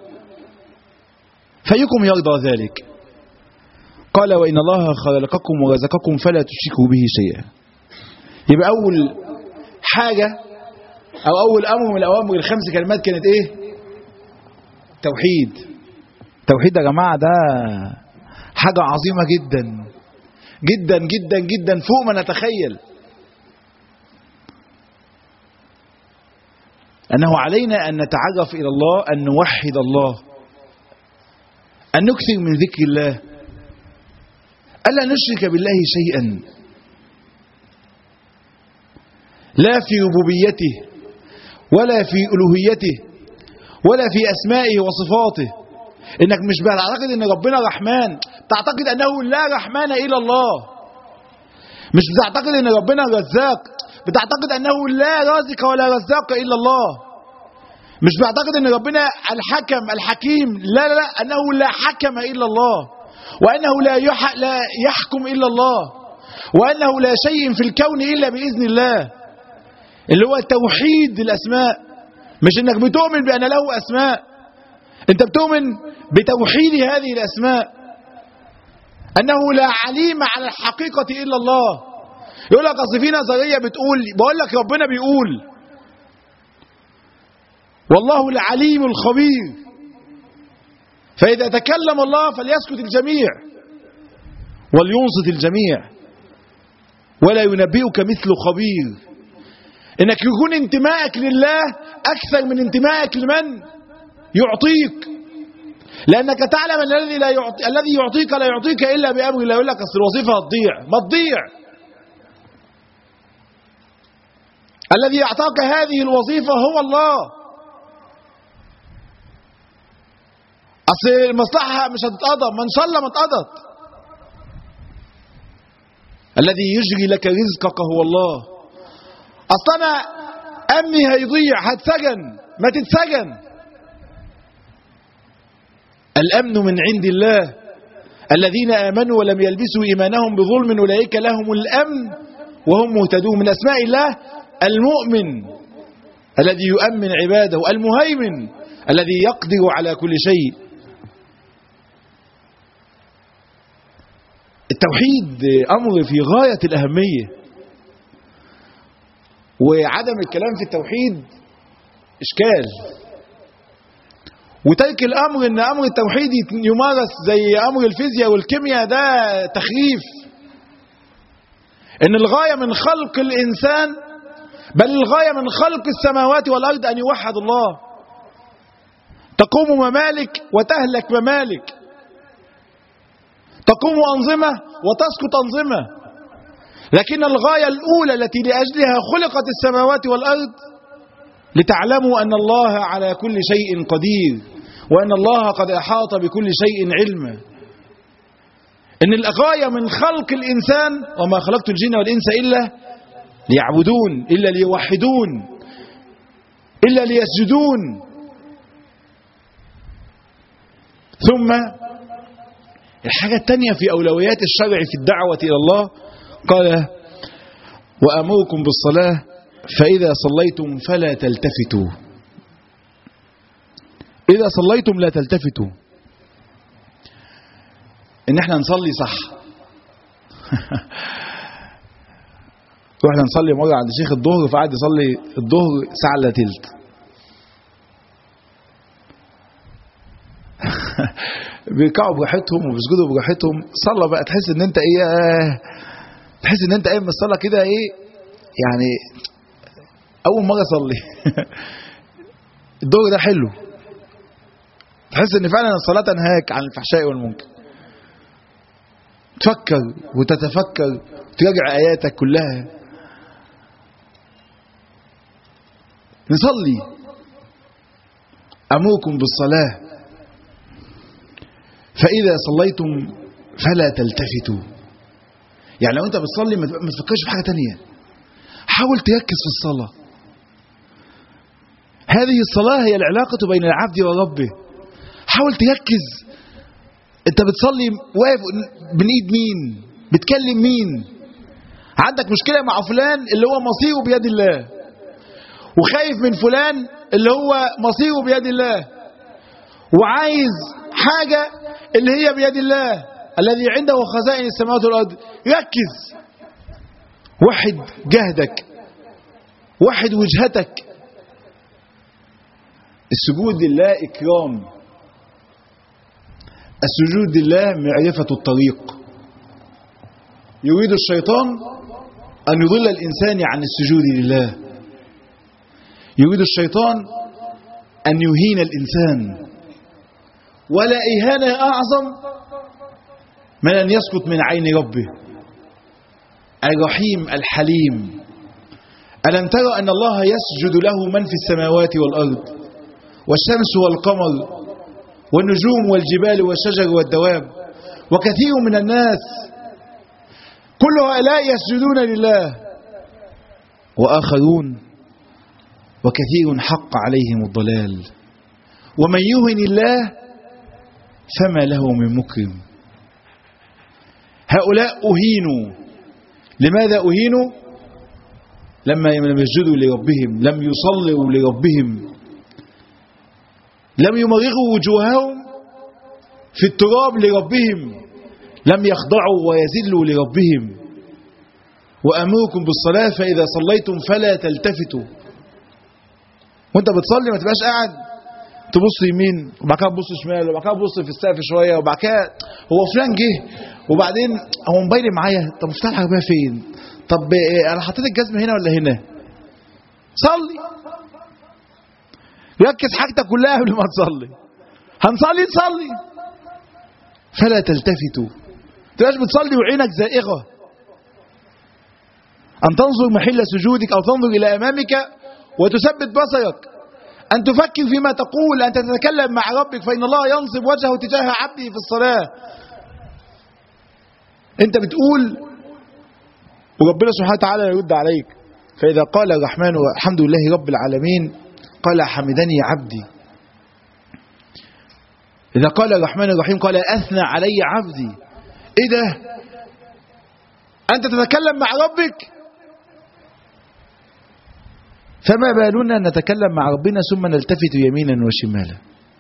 فأيكم يرضى ذلك؟ قال وإن الله خلقكم ورزقكم فلا تشركوا به شيئا. يبقى أول حاجة أو أول أمر من الأوامر الخمس كلمات كانت إيه؟ توحيد. توحيد يا جماعة ده حاجة عظيمة جدا جدا جدا جدا فوق ما نتخيل. أنه علينا أن نتعرف إلى الله، أن نوحد الله، أن نكثر من ذكر الله، ألا نشرك بالله شيئا، لا في ربوبيته ولا في ألوهيته ولا في أسمائه وصفاته. إنك مش بتعتقد إن ربنا رحمن، تعتقد أنه لا رحمن إلا الله. مش بتعتقد إن ربنا رزاق، بتعتقد أنه لا رازق ولا رزاق إلا الله. مش بتعتقد إن ربنا الحكم الحكيم، لا لا لا، أنه لا حكم إلا الله، وأنه لا, يح... لا يحكم إلا الله، وأنه لا شيء في الكون إلا بإذن الله، اللي هو توحيد الأسماء. مش إنك بتؤمن بأن له أسماء، أنت بتؤمن بتوحيد هذه الأسماء، أنه لا عليم على الحقيقة إلا الله. يقول لك أصل في نظرية بتقول، بقول لك ربنا بيقول والله العليم الخبير، فإذا تكلم الله فليسكت الجميع ولينصت الجميع ولا ينبئك مثل خبير. إنك يكون انتمائك لله أكثر من انتمائك لمن يعطيك، لأنك تعلم أن الذي لا يعطي الذي يعطيك لا يعطيك إلا بأمر الله. يقول لك أصل الوظيفة هتضيع، ما تضيع. الذي أعطاك هذه الوظيفة هو الله. أصل المصلحة مش هتتقضى، ما إن شاء الله ما اتقضت. الذي يجري لك رزقك هو الله. أصل أنا أمني هيضيع، هتسجن، ما تتسجن. الأمن من عند الله، الذين آمنوا ولم يلبسوا إيمانهم بظلم أولئك لهم الأمن وهم مهتدون. من أسماء الله المؤمن الذي يؤمن عباده، المهيمن الذي يقدر على كل شيء. التوحيد أمر في غاية الأهمية، وعدم الكلام في التوحيد إشكال، وترك الأمر إن أمر التوحيد يمارس زي أمر الفيزياء والكيمياء ده تخريف. إن الغاية من خلق الإنسان، بل الغاية من خلق السماوات والأرض أن يوحد الله. تقوم ممالك وتهلك ممالك، تقوم أنظمة وتسقط أنظمة، لكن الغاية الأولى التي لأجلها خلقت السماوات والأرض لتعلموا أن الله على كل شيء قدير، وأن الله قد أحاط بكل شيء علما. إن الغاية من خلق الإنسان وما خلقت الجن والإنس إلا ليعبدون، إلا ليوحدون، إلا ليسجدون. ثم الحاجة الثانية في أولويات الشرع في الدعوة إلى الله، قال وأمركم بالصلاة فإذا صليتم فلا تلتفتوا. إذا صليتم لا تلتفتوا، إن احنا نصلي صح. رحنا نصلي مرة عند شيخ الظهر، فقعد يصلي الظهر ساعة الا تلت. بيركعوا براحتهم وبيسجدوا براحتهم. صلى بقى تحس ان انت ايه، تحس ان انت قايم من الصلاة كده ايه يعني اول مرة اصلي. الظهر ده حلو، تحس ان فعلا الصلاة تنهاك عن الفحشاء والمنكر. تفكر وتتفكر وتراجع اياتك كلها. نصلي. امركم بالصلاة فإذا صليتم فلا تلتفتوا. يعني لو انت بتصلي ما تفكرش في حاجة تانية، حاول تركز في الصلاة. هذه الصلاة هي العلاقة بين العبد وربه. حاول تركز، انت بتصلي واقف بين ايد مين، بتكلم مين، عندك مشكلة مع فلان اللي هو مصيره بيد الله، وخايف من فلان اللي هو مصيره بيد الله، وعايز حاجة اللي هي بيد الله الذي عنده خزائن السماوات والأرض. ركز، وحد جهدك، وحد وجهتك. السجود لله إكرام، السجود لله معرفة الطريق. يريد الشيطان أن يضل الإنسان عن السجود لله. يريد الشيطان أن يهين الإنسان، ولا إهانة أعظم من أن يسقط من عين ربه الرحيم الحليم. ألم ترى أن الله يسجد له من في السماوات والأرض، والشمس والقمر والنجوم والجبال والشجر والدواب، وكثير من الناس، كل هؤلاء يسجدون لله، وآخرون وكثير حق عليهم الضلال. ومن يهن الله فما له من مكرم. هؤلاء أهينوا. لماذا أهينوا؟ لما لم يسجدوا لربهم، لم يصلوا لربهم، لم يمرغوا وجوههم في التراب لربهم، لم يخضعوا ويذلوا لربهم. وأمركم بالصلاة فإذا صليتم فلا تلتفتوا. وانت بتصلي ما تبقاش قاعد تبص يمين وبعد كده تبص شمال وبعد كده تبص في السقف شويه وبعد كده هو فلان جه وبعدين هو موبايلي معايا، طب مفتاح العربيه فين؟ طب انا حطيت الجزمه هنا ولا هنا؟ صلي. ركز حاجتك كلها قبل ما تصلي. هنصلي نصلي. فلا تلتفتوا. ما تبقاش بتصلي وعينك زائغه. ان تنظر محل سجودك او تنظر الى امامك وتثبت بصرك. أن تفكر فيما تقول، أن تتكلم مع ربك، فإن الله ينصب وجهه تجاه عبده في الصلاة. أنت بتقول وربنا سبحانه وتعالى يرد عليك. فإذا قال الرحمن الحمد لله رب العالمين قال حمدني عبدي. إذا قال الرحمن الرحيم قال أثنى علي عبدي. إيه ده؟ أنت تتكلم مع ربك، فما بالنا نتكلم مع ربنا ثم نلتفت يمينا وشمالا.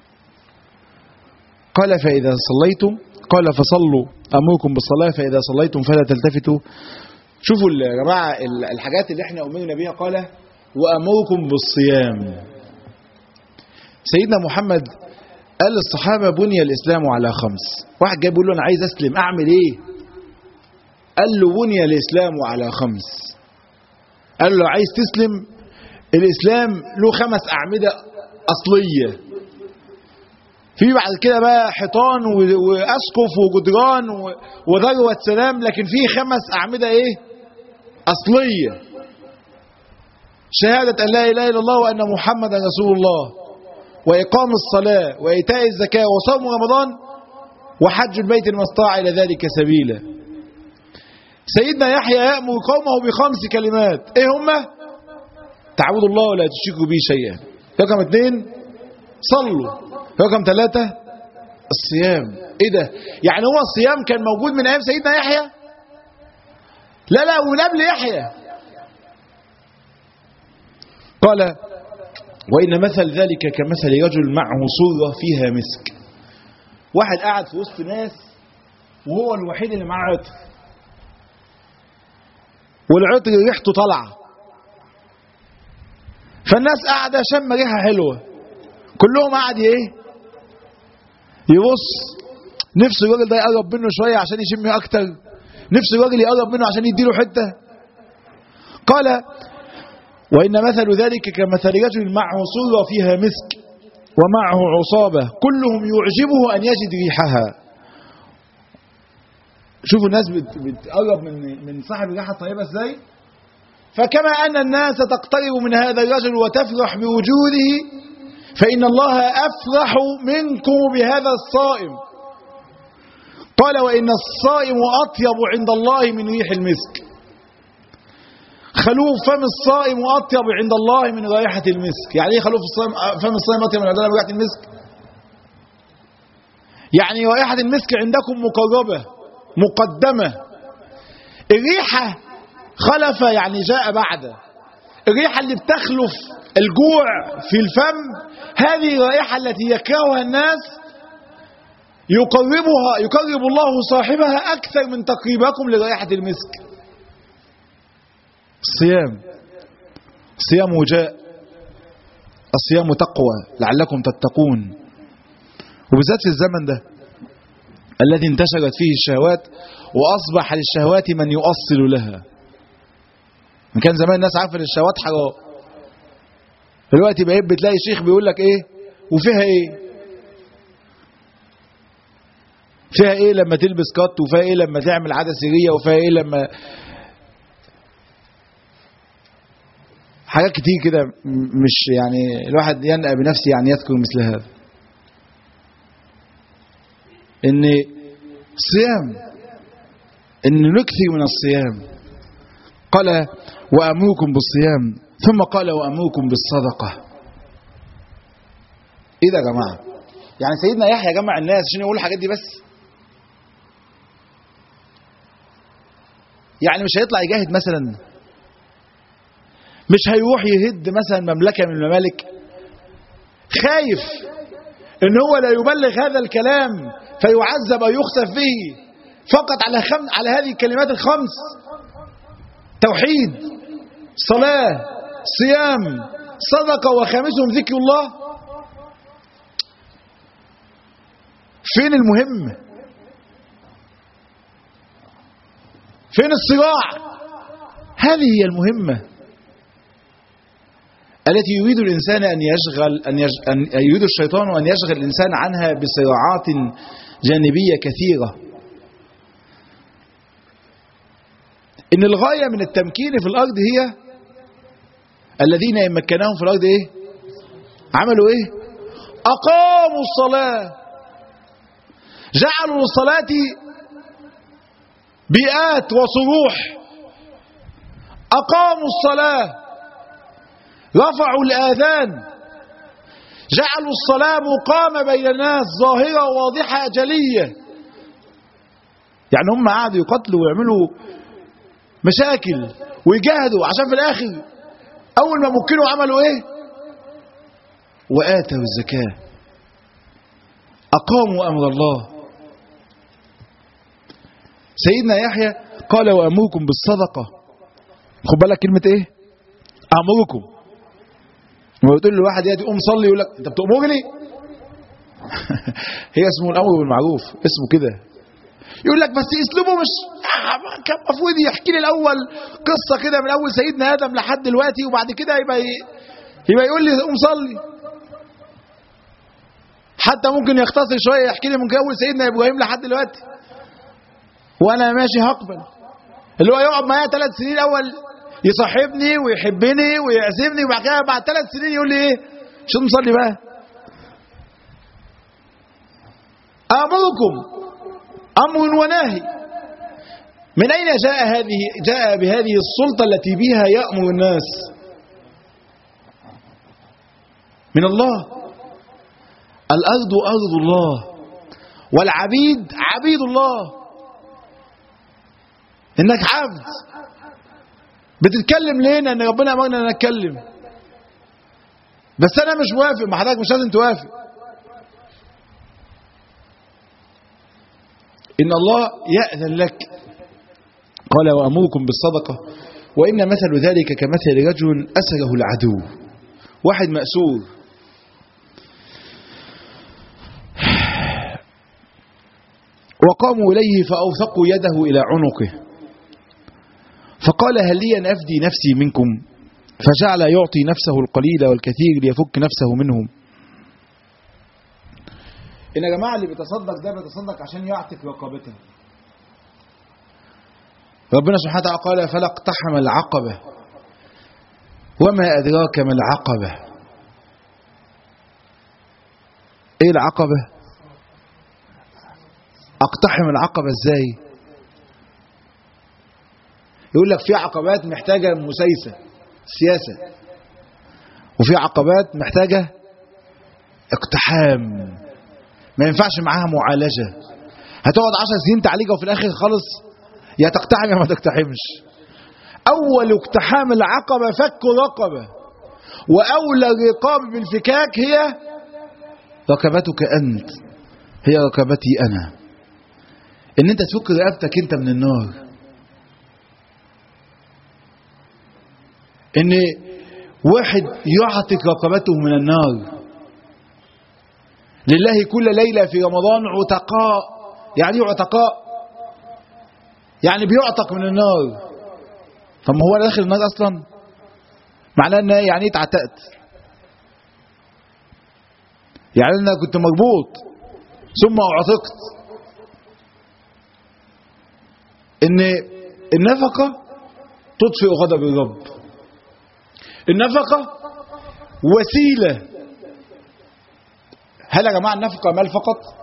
قال فإذا صليتم، قال فصلوا أمركم بالصلاة فإذا صليتم فلا تلتفتوا. شوفوا يا جماعة الحاجات اللي احنا أمرنا بها. قال وأمركم بالصيام. سيدنا محمد قال للصحابة بني الإسلام على خمس. واحد جاي بيقول له أنا عايز أسلم أعمل إيه؟ قال له بني الإسلام على خمس. قال له عايز تسلم الإسلام له خمس أعمدة أصلية، في بعد كده بقى حيطان وأسقف وجدران وذروة سلام، لكن في خمس أعمدة إيه؟ أصلية. شهادة أن لا إله إلا الله وأن محمدا رسول الله، وإقام الصلاة، وإيتاء الزكاة، وصوم رمضان، وحج البيت لمن استطاع إلى ذلك سبيلا. سيدنا يحيى يأمر قومه بخمس كلمات. إيه هما؟ تعبدوا الله ولا تشركوا به شيئا. رقم اثنين صلوا. رقم ثلاثة الصيام. ايه ده؟ يعني هو الصيام كان موجود من ايام سيدنا يحيى؟ لا لا، ومن قبل يحيى. قال وإن مثل ذلك كمثل رجل معه صرة فيها مسك. واحد قاعد في وسط ناس وهو الوحيد اللي معاه عطر، والعطر ريحته طالعه، فالناس قاعده شم ريحه حلوه، كلهم قاعد ايه يبص نفسه الراجل ده يقرب منه شويه عشان يشم اكتر، نفسه الراجل يقرب منه عشان يديله حته. قال وإن مثل ذلك كمثل رجل معه صرة فيها مسك ومعه عصابة كلهم يعجبه أن يجد ريحها. شوفوا الناس بتقرب من من صاحب الريحة الطيبة ازاي. فكما أن الناس تقترب من هذا الرجل وتفرح بوجوده، فإن الله أفرح منكم بهذا الصائم. قال وإن الصائم أطيب عند الله من ريح المسك. خلوف فم الصائم أطيب عند الله من رائحة المسك. يعني ايه خلوف الصائم فم الصائم أطيب من رائحة المسك؟ يعني رائحة المسك عندكم مقربة مقدمة، الريحة خلف يعني جاء بعد، الريحة اللي بتخلف الجوع في الفم، هذه الرائحة التي يكرهها الناس يقربها يقرب الله صاحبها أكثر من تقريبكم لرائحة المسك. الصيام الصيام وجاء، الصيام تقوى لعلكم تتقون، وبالذات في الزمن ده الذي انتشرت فيه الشهوات وأصبح للشهوات من يؤصل لها. من كان زمان الناس عارفة الشهوات حرام، دلوقتي بقيت بتلاقي شيخ بيقول لك ايه وفيها ايه، فيها ايه لما تلبس كات، وفيها ايه لما تعمل عادة سرية، وفيها ايه لما حاجات كتير كده. مش يعني الواحد ينأى بنفسه يعني يذكر مثل هذا. ان الصيام ان نكثر من الصيام. قال وأمركم بالصيام، ثم قال وأمركم بالصدقة. ايه ده يا جماعة؟ يعني سيدنا يحيى جمع الناس عشان يقول الحاجات دي بس؟ يعني مش هيطلع يجاهد مثلا؟ مش هيروح يهد مثلا مملكة من الممالك؟ خايف ان هو لا يبلغ هذا الكلام فيعذب او يخسف به فقط على خم... على هذه الكلمات الخمس: توحيد، صلاة، صيام، صدقة، وخامسهم ذكر الله. فين المهم؟ فين الصراع؟ هذه هي المهمة التي يريد الإنسان أن يشغل أن, يج... أن يريد الشيطان أن يشغل الإنسان عنها بصراعات جانبية كثيرة. إن الغاية من التمكين في الأرض هي الذين إن مكناهم في الأرض إيه؟ عملوا إيه؟ أقاموا الصلاة، جعلوا للصلاة بيئات وصروح، أقاموا الصلاة، رفعوا الآذان، جعلوا الصلاة مقامة بين الناس ظاهرة واضحة جلية. يعني هم قعدوا يقتلوا ويعملوا مشاكل ويجاهدوا عشان في الآخر أول ما مكنوا عملوا إيه؟ وآتوا الزكاة، أقاموا أمر الله. سيدنا يحيى قال وأمركم بالصدقة. خد بالك كلمة إيه؟ أمركم. لما بتقول له واحد يأتي قوم صلي يقول لك أنت بتأمرني؟ هي اسمه الأمر بالمعروف، اسمه كده. يقول لك بس اسلوبه مش كان المفروض يحكي لي الاول قصه كده من اول سيدنا ادم لحد دلوقتي، وبعد كده يبقى يبقى يقول لي قوم صلي. حتى ممكن يختصر شويه يحكي لي من اول سيدنا ابراهيم لحد دلوقتي وانا ماشي هقبل. اللي هو يقعد معايا ثلاث سنين الاول يصاحبني ويحبني ويعزمني، وبعد كده بعد ثلاث سنين يقول لي ايه؟ مش نصلي بقى؟ امركم أمر ونهي. من أين جاء هذه جاء بهذه السلطة التي بها يأمر الناس؟ من الله. الأرض أرض الله والعبيد عبيد الله. إنك عبد بتتكلم ليه؟ لأن ربنا أمرنا أن نتكلم. بس انا مش موافق، ما حضرتك مش لازم توافق. ان الله يأذن لك. قال وأمركم بالصدقة وإن مثل ذلك كمثل رجل أسره العدو. واحد مأسور، وقاموا إليه فأوثقوا يده إلى عنقه، فقال هل لي أن أفدي نفسي منكم؟ فجعل يعطي نفسه القليل والكثير ليفك نفسه منهم. إن يا جماعة اللي بيتصدق ده بيتصدق عشان يعتق رقبته. ربنا سبحانه وتعالى قال فلا اقتحم العقبة وما أدراك ما العقبة. إيه العقبة؟ اقتحم العقبة إزاي؟ يقول لك في عقبات محتاجة مسايسة سياسة، وفي عقبات محتاجة اقتحام ما ينفعش معاها معالجة. هتقعد عشر سنين تعالجها وفي الآخر خالص يا تقتحم يا ما تقتحمش. أول اقتحام العقبة فك رقبة، وأولى الرقاب بالفكاك هي رقبتك أنت، هي رقبتي أنا. إن أنت تفك رقبتك أنت من النار. إن واحد يعتق رقبته من النار. لله كل ليلة في رمضان عتقاء. يعني ايه عتقاء؟ يعني بيعتق من النار. فما هو داخل النار أصلا معناه إن يعني ايه اتعتقت؟ يعني أنا كنت مربوط ثم اعتقت. إن النفقة تطفئ غضب الرب. النفقة وسيلة. هل يا جماعة النفقة مال فقط؟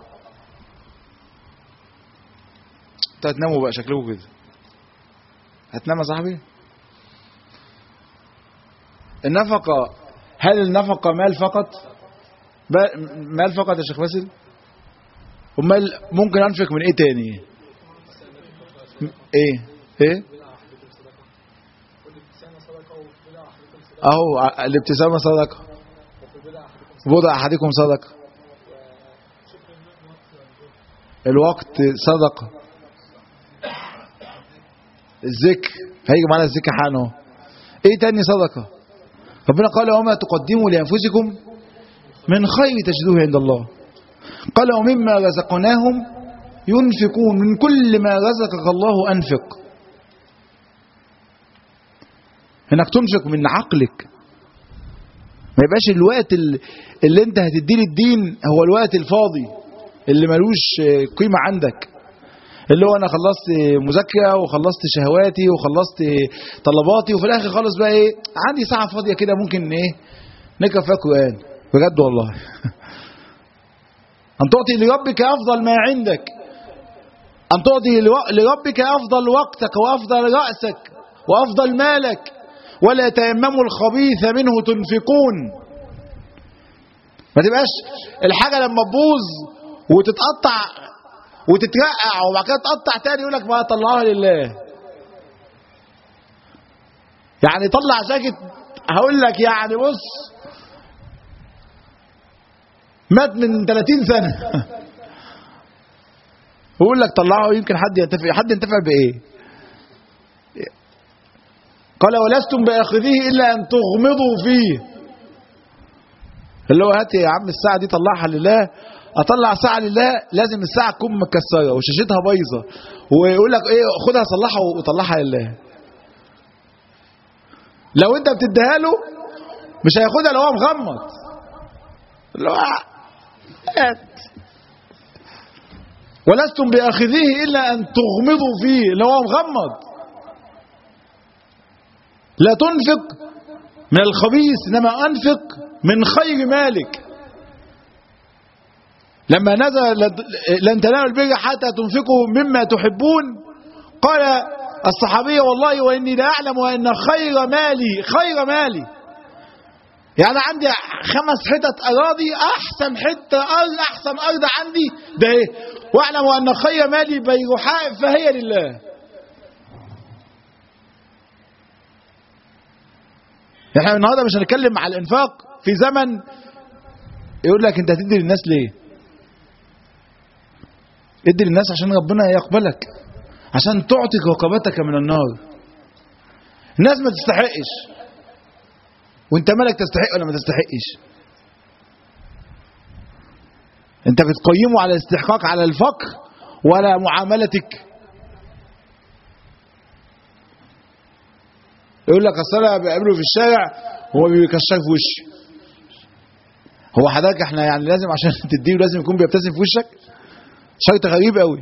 انتوا هتناموا بقى شكلكم كده. هتنام يا صاحبي؟ النفقة، هل النفقة مال فقط؟ مال فقط يا شيخ باسل؟ امال ممكن انفق من ايه تاني؟ ايه ايه اهو الابتسامة صدقة، بضع احدكم صدقة، الوقت صدقة، الذكر هيجي معنا الذكر حانه. ايه تاني صدقة؟ ربنا قال وما تقدموا لأنفسكم من خير تجدوه عند الله. قال ومما رزقناهم ينفقون، من كل ما رزقك الله أنفق. انك تنفق من عقلك، ما يبقاش الوقت اللي انت هتديه للدين هو الوقت الفاضي اللي ملوش قيمة عندك، اللي هو انا خلصت مذاكرة وخلصت شهواتي وخلصت طلباتي وفي الاخر خالص بقى ايه عندي ساعة فاضية كده ممكن ايه نقرأ فيها قرآن. بجد والله. ان تعطي لربك افضل ما عندك، ان تعطي لربك افضل وقتك وافضل رأسك وافضل مالك. ولا تيمموا الخبيث منه تنفقون. ما تبقاش الحاجة لما تبوظ وتتقطع وتترقع وبعد كده تقطع تاني يقول لك ما طلعها لله. يعني طلع جاكيت هقول لك يعني بص مات من ثلاثين سنة ويقول لك طلعه يمكن حد ينتفع. حد ينتفع بايه؟ قال ولستم باخذيه الا ان تغمضوا فيه. اللي هو هات يا عم الساعة دي طلعها لله. اطلع ساعة لله لازم الساعة تكون مكسرة وشاشتها بايظة ويقول لك ايه خدها صلحها وطلعها لله. لو انت بتديها له مش هياخدها لو هو مغمض. اللي هو ولستم باخذيه الا ان تغمضوا فيه، اللي هو مغمض. لا تنفق من الخبيث انما انفق من خير مالك. لما نزل لن تنالوا البر حتى تنفقوا مما تحبون قال الصحابي والله واني لا اعلم ان خير مالي خير مالي يعني عندي خمس حتت اراضي احسن حته ارض احسن ارض عندي ده ايه واعلم ان خير مالي بيرحاء فهي لله. احنا النهارده مش هنتكلم على الانفاق في زمن يقول لك انت هتدي للناس ليه؟ ادي للناس عشان ربنا يقبلك، عشان تعتق رقبتك من النار. الناس ما تستحقش، وانت مالك تستحق ولا ما تستحقش؟ انت بتقيمه على الاستحقاق على الفقر ولا معاملتك؟ يقول لك اصل انا بقابله في الشارع هو بيكشر في وشي. هو حضرتك احنا يعني لازم عشان تديه لازم يكون بيبتسم في وشك؟ شرط غريب قوي.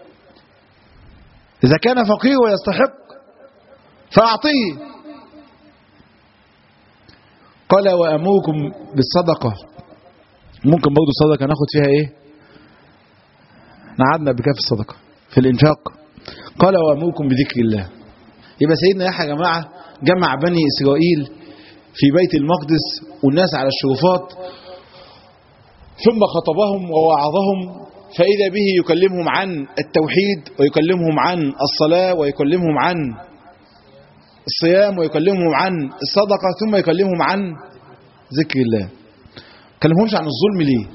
اذا كان فقير ويستحق فاعطيه. قال وامركم بالصدقه. ممكن برضه الصدقه ناخد فيها ايه؟ قعدنا بكده في الصدقه في الانفاق. قال وامركم بذكر الله. يبقى سيدنا يحيى يا جماعه جمع بني اسرائيل في بيت المقدس والناس على الشرفات، ثم خطبهم ووعظهم، فإذا به يكلمهم عن التوحيد ويكلمهم عن الصلاة ويكلمهم عن الصيام ويكلمهم عن الصدقة، ثم يكلمهم عن ذكر الله. كلمهمش عن الظلم ليه؟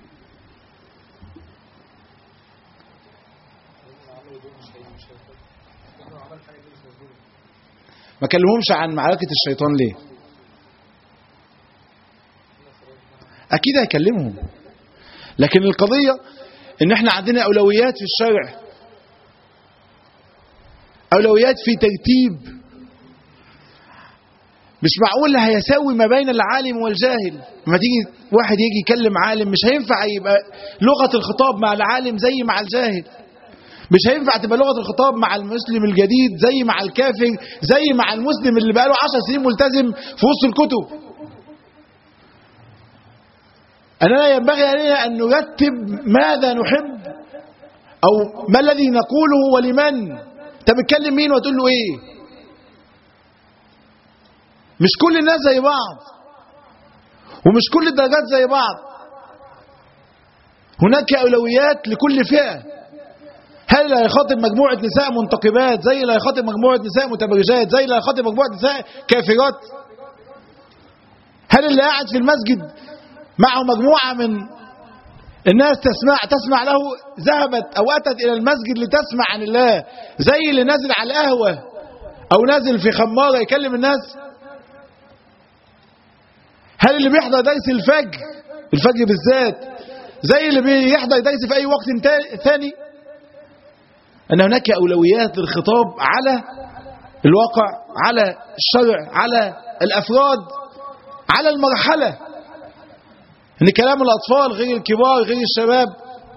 ما كلمهمش عن معركة الشيطان ليه؟ أكيد هيكلمهم، لكن القضية إن إحنا عندنا أولويات في الشرع، أولويات في ترتيب. مش معقول هيساوي ما بين العالم والجاهل. لما تيجي واحد يجي يكلم عالم مش هينفع يبقى لغة الخطاب مع العالم زي مع الجاهل، مش هينفع تبقى لغة الخطاب مع المسلم الجديد زي مع الكافر، زي مع المسلم اللي بقاله عشر سنين ملتزم في وسط الكتب. أننا ينبغي علينا أن نرتب ماذا نحب أو ما الذي نقوله ولمن. أنت بتكلم مين وتقول له إيه؟ مش كل الناس زي بعض، ومش كل الدرجات زي بعض. هناك أولويات لكل فئة. هل اللي هيخاطب مجموعة نساء منتقبات زي اللي هيخاطب مجموعة نساء متبرجات زي اللي هيخاطب مجموعة نساء كافرات؟ هل اللي قاعد في المسجد معه مجموعة من الناس تسمع تسمع له ذهبت أو أتت إلى المسجد لتسمع عن الله زي اللي نازل على القهوة أو نازل في خمارة يكلم الناس؟ هل اللي بيحضر درس الفجر الفجر بالذات زي اللي بيحضر درس في أي وقت ثاني؟ أن هناك أولويات للخطاب على الواقع، على الشرع، على الأفراد، على المرحلة. إن كلام الأطفال غير الكبار غير الشباب.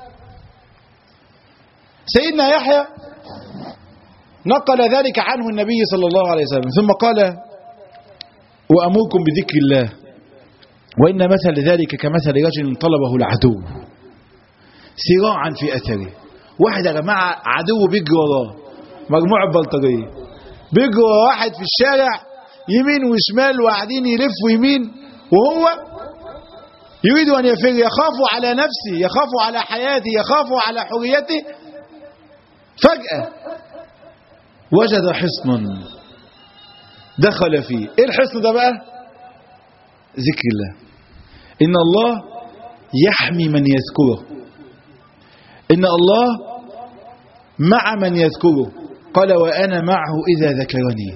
سيدنا يحيى نقل ذلك عنه النبي صلى الله عليه وسلم، ثم قال وأمركم بذكر الله وإن مثل ذلك كمثل رجل طلبه العدو سراعا في أثره. واحد يا جماعة عدو بيجري وراه، مجموعة بلطجية بيجري ورا واحد في الشارع يمين وشمال وقاعدين يلفوا يمين، وهو يريد أن يفر، يخاف على نفسه، يخاف على حياته، يخاف على حريته. فجأة وجد حصنا دخل فيه. ايه الحصن ده بقى؟ ذكر الله. إن الله يحمي من يذكره، إن الله مع من يذكره. قال وأنا معه إذا ذكرني.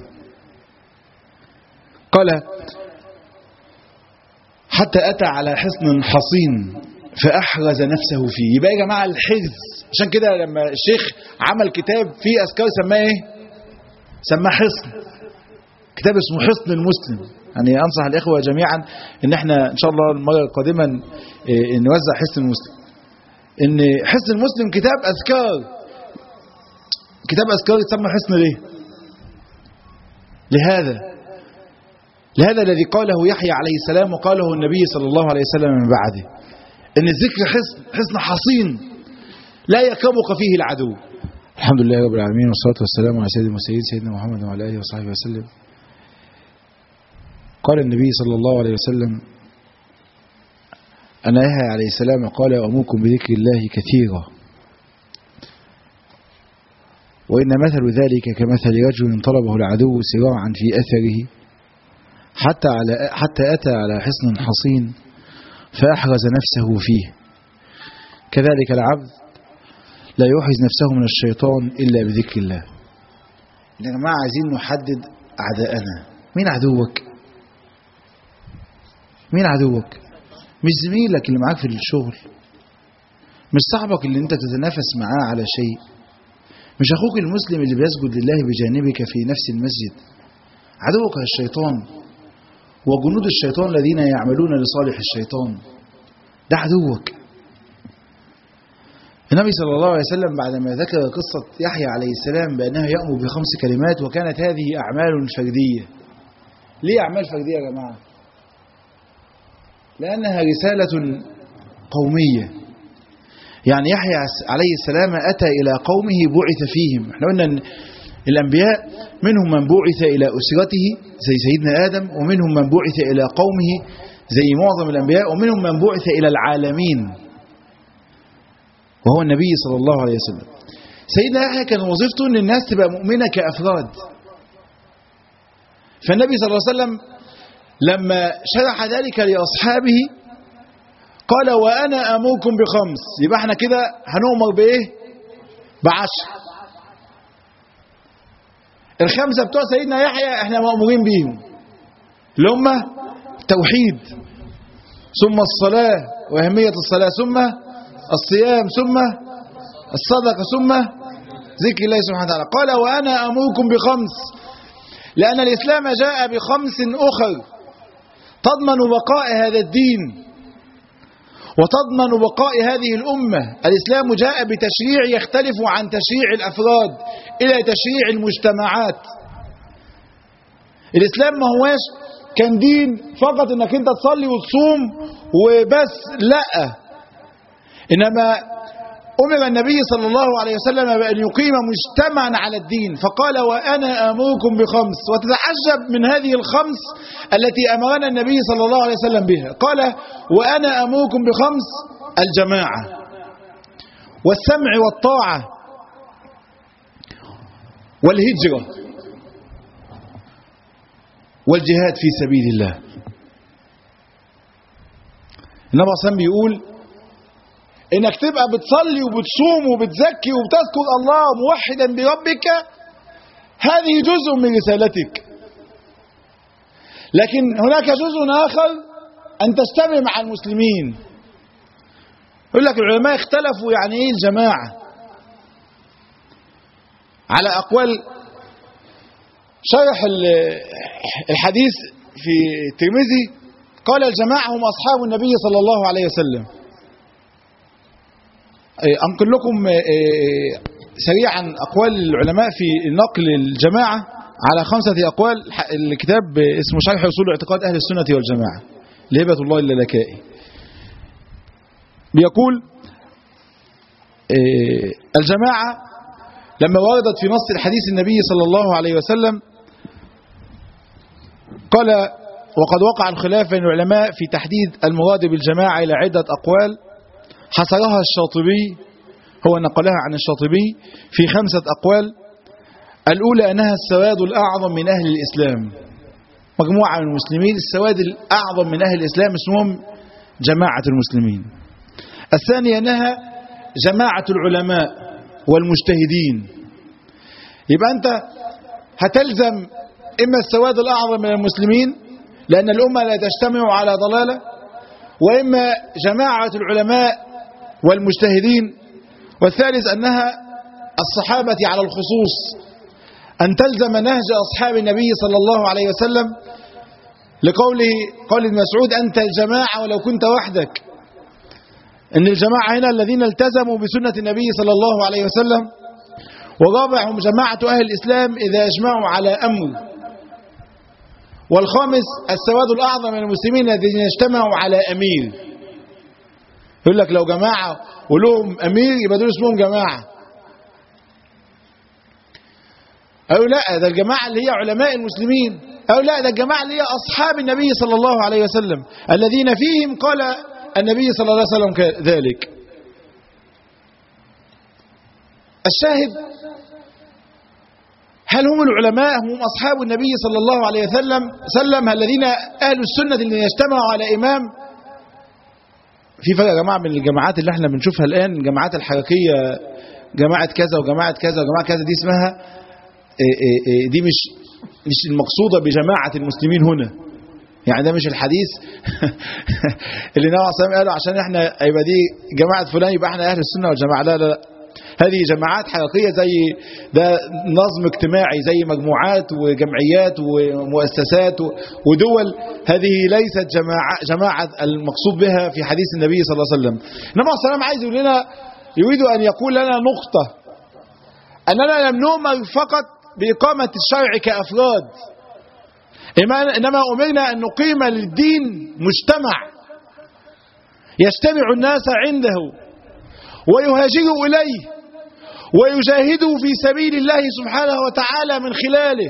قال حتى أتى على حصن حصين فأحرز نفسه فيه. يبقى يا جماعة الحرز، عشان كده لما الشيخ عمل كتاب فيه أذكار سماه إيه؟ سماه حصن، كتاب اسمه حصن المسلم. يعني أنصح الإخوة جميعا إن احنا إن شاء الله المرة القادمة نوزع حصن المسلم. إن حصن المسلم كتاب أذكار، كتاب أذكار يتسمى حصن ليه؟ لهذا لهذا الذي قاله يحيى عليه السلام وقاله النبي صلى الله عليه وسلم من بعده، إن الذكر حصن حصن حصين لا يكرمك فيه العدو. الحمد لله رب العالمين والصلاة والسلام على سيد المرسلين سيدنا محمد وعلى آله وصحبه وسلم. قال النبي صلى الله عليه وسلم أن يحيى عليه السلام قال وأمركم بذكر الله كثيرا وإن مثل ذلك كمثل رجل طلبه العدو سراعا في أثره حتى على حتى أتى على حصن حصين فأحرز نفسه فيه. كذلك العبد لا يحرز نفسه من الشيطان إلا بذكر الله. يا جماعة عايزين نحدد أعداءنا. مين عدوك؟ مين عدوك؟ مش زميلك اللي معاك في الشغل، مش صاحبك اللي انت تتنافس معاه على شيء، مش أخوك المسلم اللي بيسجد لله بجانبك في نفس المسجد. عدوك الشيطان وجنود الشيطان الذين يعملون لصالح الشيطان. ده عدوك. النبي صلى الله عليه وسلم بعدما ذكر قصة يحيى عليه السلام بأنه يأمر بخمس كلمات وكانت هذه أعمال فردية. ليه أعمال فردية يا جماعة؟ لأنها رسالة قومية. يعني يحيى عليه السلام أتى إلى قومه بعث فيهم. احنا قلنا أن الأنبياء منهم من بعث إلى أسرته زي سيدنا آدم، ومنهم من بعث إلى قومه زي معظم الأنبياء، ومنهم من بعث إلى العالمين وهو النبي صلى الله عليه وسلم. سيدنا يحيى كان وظيفته أن الناس تبقى مؤمنة كأفراد. فالنبي صلى الله عليه وسلم لما شرح ذلك لأصحابه قال وأنا أمركم بخمس. يبقى احنا كده هنؤمر بإيه؟ بعشر. الخمسة بتوع سيدنا يحيى احنا مأمورين بيهم، اللي هم التوحيد، ثم الصلاة وأهمية الصلاة، ثم الصيام، ثم الصدقة، ثم ذكر الله سبحانه وتعالى. قال وأنا أمركم بخمس، لأن الإسلام جاء بخمس أخر تضمن بقاء هذا الدين وتضمن بقاء هذه الأمة. الإسلام جاء بتشريع يختلف عن تشريع الأفراد إلى تشريع المجتمعات. الإسلام ما هواش كان دين فقط إنك أنت تصلي وتصوم وبس، لا، إنما أمر النبي صلى الله عليه وسلم بأن يقيم مجتمعا على الدين، فقال وأنا أمركم بخمس. وتتعجب من هذه الخمس التي أمرنا النبي صلى الله عليه وسلم بها. قال وأنا أمركم بخمس: الجماعة والسمع والطاعة والهجرة والجهاد في سبيل الله. النبي صلى الله عليه وسلم بيقول انك تبقى بتصلي وبتصوم وبتزكي وبتذكر الله موحدا بربك، هذه جزء من رسالتك. لكن هناك جزء آخر أن تجتمع مع المسلمين. يقول لك العلماء اختلفوا يعني ايه الجماعة على أقوال. شرح الحديث في الترمذي قال الجماعة هم أصحاب النبي صلى الله عليه وسلم. أنقل لكم سريعا أقوال العلماء في نقل الجماعة على خمسة أقوال. الكتاب اسمه شرح أصول اعتقاد أهل السنة والجماعة لهبة الله اللالكائي. بيقول الجماعة لما وردت في نص الحديث النبي صلى الله عليه وسلم قال وقد وقع الخلاف بين العلماء في تحديد المراد بالجماعة إلى عدة أقوال حصرها الشاطبي، هو نقلها عن الشاطبي في خمسة أقوال. الأولى أنها السواد الأعظم من أهل الإسلام، مجموعة من المسلمين السواد الأعظم من أهل الإسلام اسمهم جماعة المسلمين. الثانية أنها جماعة العلماء والمجتهدين. يبقى أنت هتلزم إما السواد الأعظم من المسلمين لأن الأمة لا تجتمع على ضلالة، وإما جماعة العلماء والمجتهدين. والثالث أنها الصحابة على الخصوص، أن تلزم نهج أصحاب النبي صلى الله عليه وسلم لقوله قول ابن مسعود أنت الجماعة ولو كنت وحدك. إن الجماعة هنا الذين التزموا بسنة النبي صلى الله عليه وسلم. ورابعهم جماعة أهل الإسلام إذا أجمعوا على أمر. والخامس السواد الأعظم من المسلمين الذين اجتمعوا على أمير. يقول لك لو جماعة ولهم أمير يبقى دول اسمهم جماعة. أو لا ده الجماعة اللي هي علماء المسلمين، أو لا ده الجماعة اللي هي أصحاب النبي صلى الله عليه وسلم الذين فيهم قال النبي صلى الله عليه وسلم ذلك. هل هم العلماء هم أصحاب النبي صلى الله عليه وسلم سلم الذين أهل السنة الذين يجتمعوا على إمام؟ في فرق يا جماعة من الجماعات اللي احنا بنشوفها الآن، الجماعات الحركية، جماعة كذا وجماعة كذا وجماعة كذا، دي اسمها دي مش مش المقصودة بجماعة المسلمين هنا، يعني ده مش الحديث اللي النبي صلى الله عليه وسلم قاله عشان احنا يبقى دي جماعة فلان يبقى احنا أهل السنة والجماعة. لا لا لا، هذه جماعات حركية، زي ده نظم اجتماعي، زي مجموعات وجمعيات ومؤسسات ودول. هذه ليست جماعة جماعة المقصود بها في حديث النبي صلى الله عليه وسلم. النبي صلى الله عليه وسلم عايز يقول لنا، يريد أن يقول لنا نقطة، أننا لم نؤمر فقط بإقامة الشرع كأفراد، إنما أمرنا أن نقيم للدين مجتمع يجتمع الناس عنده ويهاجروا إليه ويجاهدوا في سبيل الله سبحانه وتعالى من خلاله.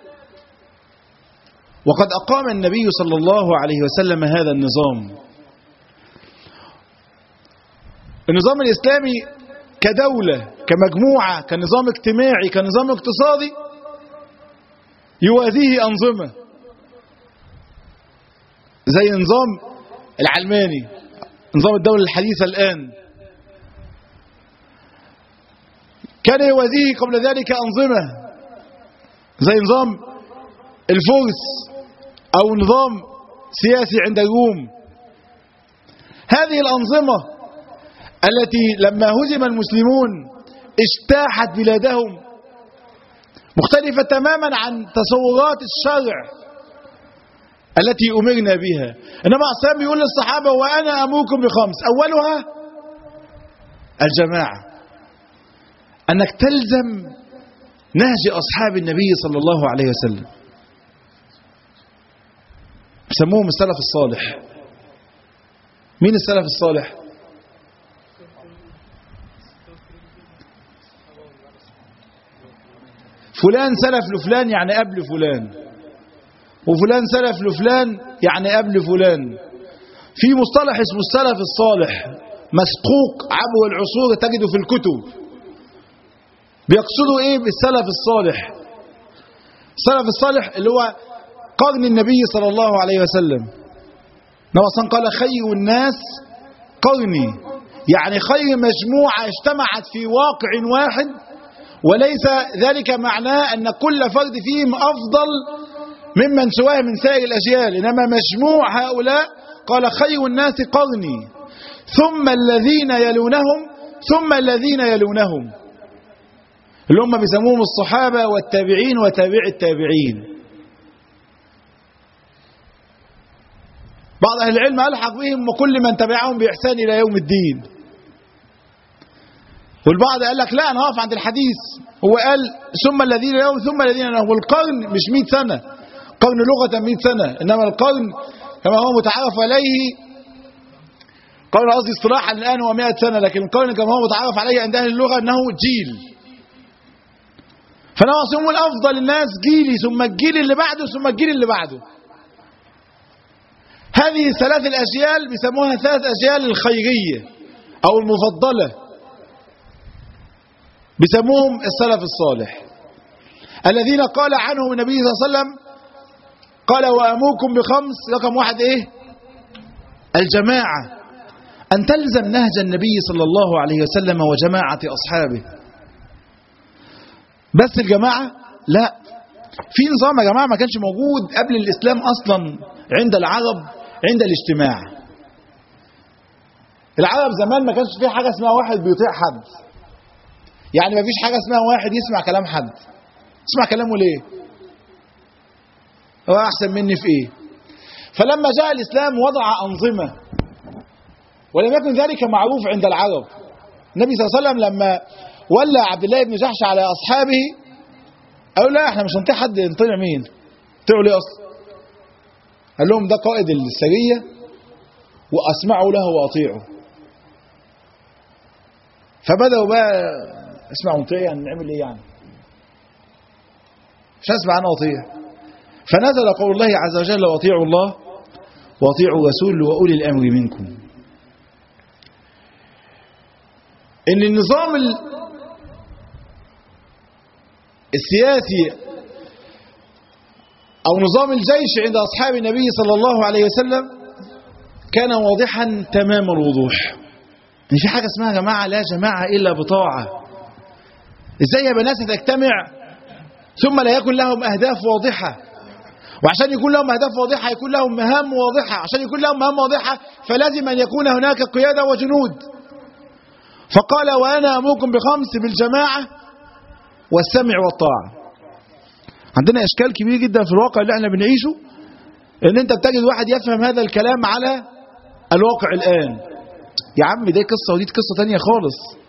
وقد أقام النبي صلى الله عليه وسلم هذا النظام، النظام الإسلامي كدولة، كمجموعة، كنظام اجتماعي، كنظام اقتصادي، يوازيه أنظمة زي نظام العلماني، نظام الدولة الحديثة الآن. كان يوازيه قبل ذلك أنظمة زي نظام الفرس أو نظام سياسي عند الروم. هذه الأنظمة التي لما هزم المسلمون اجتاحت بلادهم، مختلفة تماما عن تصورات الشرع التي أمرنا بها. إنما الإسلام بيقول للصحابة: وأنا أمركم بخمس، أولها الجماعة، أنك تلزم نهج أصحاب النبي صلى الله عليه وسلم، يسموهم السلف الصالح. مين السلف الصالح؟ فلان سلف لفلان يعني قبل فلان، وفلان سلف لفلان يعني قبل فلان. في مصطلح اسمه السلف الصالح مسقوق عبر العصور، تجده في الكتب. بيقصدوا ايه بالسلف الصالح؟ السلف الصالح اللي هو قرن النبي صلى الله عليه وسلم. النبي صلى الله عليه وسلم قال: خير الناس قرني، يعني خير مجموعة اجتمعت في واقع واحد، وليس ذلك معناه أن كل فرد فيهم أفضل ممن سواه من سائر الأجيال، إنما مجموع هؤلاء قال: خير الناس قرني ثم الذين يلونهم ثم الذين يلونهم، اللي هم بيسموهم الصحابة والتابعين وتابع التابعين. بعض أهل العلم ألحق بهم وكل من تبعهم بإحسان إلى يوم الدين، والبعض قال لك لا، أنا هقف عند الحديث. هو قال ثم الذين يلونهم ثم الذين يلونهم، والقرن مش مئة سنة، قرن لغة مئة سنة، إنما القرن كما هو متعارف عليه، قرن قصدي اصطلاحا الآن هو مئة سنة، لكن القرن كما هو متعارف عليه عند أهل اللغة أنه جيل. فأنا أصيهم الأفضل الناس جيلي، ثم الجيل اللي بعده، ثم الجيل اللي بعده. هذه ثلاث الأجيال بيسموها ثلاث أجيال الخيرية أو المفضلة، بيسموهم السلف الصالح، الذين قال عنهم النبي صلى الله عليه وسلم، قال: وأمركم بخمس. رقم واحد إيه؟ الجماعة، أن تلزم نهج النبي صلى الله عليه وسلم وجماعة أصحابه. بس الجماعة لا، في نظام يا جماعة ما كانش موجود قبل الإسلام أصلا عند العرب، عند الاجتماع. العرب زمان ما كانش فيه حاجة اسمها واحد بيطيع حد، يعني ما فيش حاجة اسمها واحد يسمع كلام حد. يسمع كلامه ليه؟ هو أحسن مني في إيه؟ فلما جاء الإسلام وضع أنظمة، ولم يكن ذلك معروف عند العرب. النبي صلى الله عليه وسلم لما ولى عبد الله بن جحش على أصحابه قالوا: لا، احنا مش هنطيع حد. نطيع مين؟ طيعوا ليه أصلا؟ قال لهم: ده قائد السرية وأسمعوا له وأطيعوا. فبدأوا بقى: اسمع ونطيع، يعني نعمل ايه يعني؟ مش هسمع انا واطيع. فنزل قول الله عز وجل: واطيعوا الله واطيعوا الرسول واولي الامر منكم. ان النظام السياسي أو نظام الجيش عند أصحاب النبي صلى الله عليه وسلم كان واضحا تمام الوضوح. إن في حاجة اسمها جماعة لا جماعة إلا بطاعة. إزاي يا بناس تجتمع ثم لا يكون لهم أهداف واضحة؟ وعشان يكون لهم أهداف واضحة يكون لهم مهام واضحة، عشان يكون لهم مهام واضحة فلازم أن يكون هناك قيادة وجنود. فقال وأنا أمركم بخمس: بالجماعة والسمع والطاعة. عندنا إشكال كبير جدا في الواقع اللي احنا بنعيشه، إن أنت بتجد واحد يفهم هذا الكلام على الواقع الآن. يا عم دي قصة ودي قصة تانية خالص.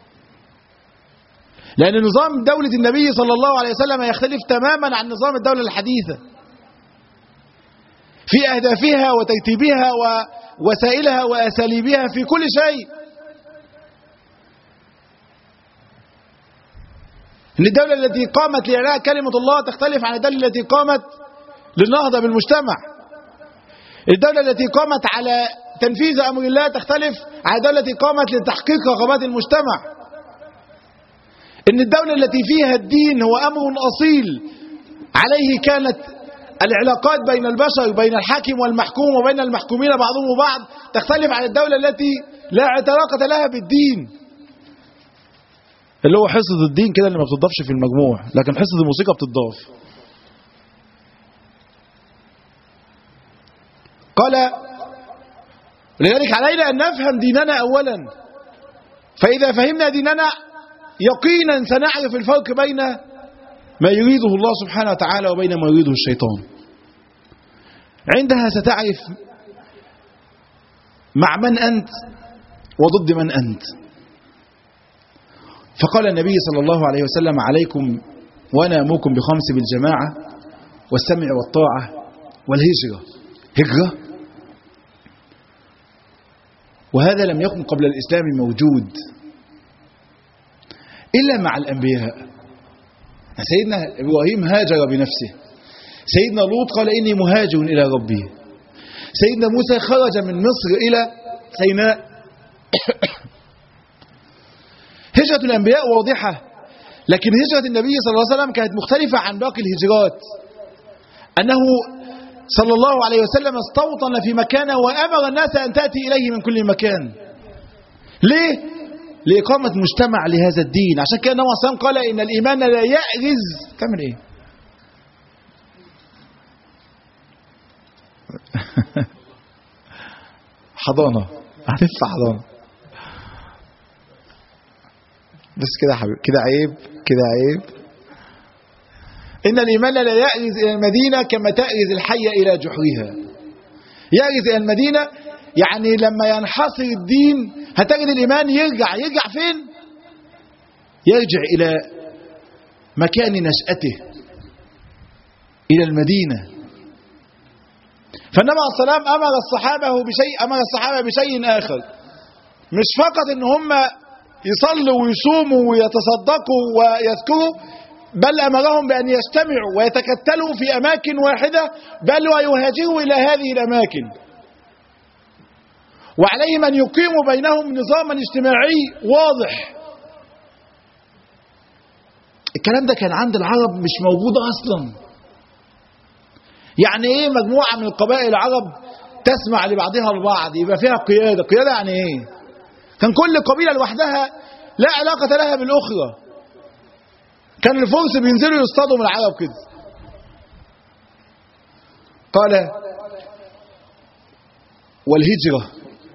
لأن نظام دولة النبي صلى الله عليه وسلم يختلف تماما عن نظام الدولة الحديثة في أهدافها وترتيبها ووسائلها وأساليبها في كل شيء. إن الدولة التي قامت لإعلاء كلمة الله تختلف عن الدولة التي قامت للنهضة بالمجتمع. الدولة التي قامت على تنفيذ أمر الله تختلف عن الدولة التي قامت لتحقيق رغبات المجتمع. إن الدولة التي فيها الدين هو أمر أصيل عليه كانت العلاقات بين البشر، بين الحاكم والمحكوم وبين المحكومين بعضهم وبعض، تختلف عن الدولة التي لا علاقة لها بالدين، اللي هو حصة الدين كده اللي ما بتضافش في المجموع، لكن حصة الموسيقى بتضاف. قال لذلك علينا أن نفهم ديننا أولا، فإذا فهمنا ديننا يقينا سنعرف الفرق بين ما يريده الله سبحانه وتعالى وبين ما يريده الشيطان. عندها ستعرف مع من أنت وضد من أنت. فقال النبي صلى الله عليه وسلم عليكم وأنا أمركم بخمس: بالجماعة والسمع والطاعة والهجرة. هجرة، وهذا لم يكن قبل الإسلام موجود إلا مع الأنبياء. سيدنا إبراهيم هاجر بنفسه، سيدنا لوط قال إني مهاجر إلى ربي، سيدنا موسى خرج من مصر إلى سيناء. هجرة الأنبياء واضحة، لكن هجرة النبي صلى الله عليه وسلم كانت مختلفة عن باقي الهجرات، أنه صلى الله عليه وسلم استوطن في مكانه وأمر الناس أن تأتي إليه من كل مكان. ليه؟ لإقامة مجتمع لهذا الدين. عشان كده النبي صلى الله عليه وسلم قال إن الإيمان لا يأرز. تعمل إيه؟ حضانة، هنلف حضانة بس كده يا حبيبي، كده عيب، كده عيب. إن الإيمان لا يأرز إلى المدينة كما تأرز الحية إلى جحرها. يأرز إلى المدينة يعني لما ينحصر الدين هتجد الإيمان يرجع. يرجع فين؟ يرجع إلى مكان نشأته، إلى المدينة. فالنبي عليه الصلاة والسلام أمر الصحابة بشيء أمر الصحابة بشيء آخر، مش فقط إن هم يصلوا ويصوموا ويتصدقوا ويذكروا، بل أمرهم بأن يجتمعوا ويتكتلوا في أماكن واحدة، بل ويهاجروا إلى هذه الأماكن، وعليهم أن يقيموا بينهم نظاما اجتماعي واضح. الكلام ده كان عند العرب مش موجود أصلا. يعني إيه مجموعة من القبائل العرب تسمع لبعضها البعض يبقى فيها قيادة؟ قيادة يعني إيه؟ كان كل قبيلة لوحدها لا علاقة لها بالأخرى. كان الفرس بينزلوا يصطادوا من العرب كده. قال والهجرة،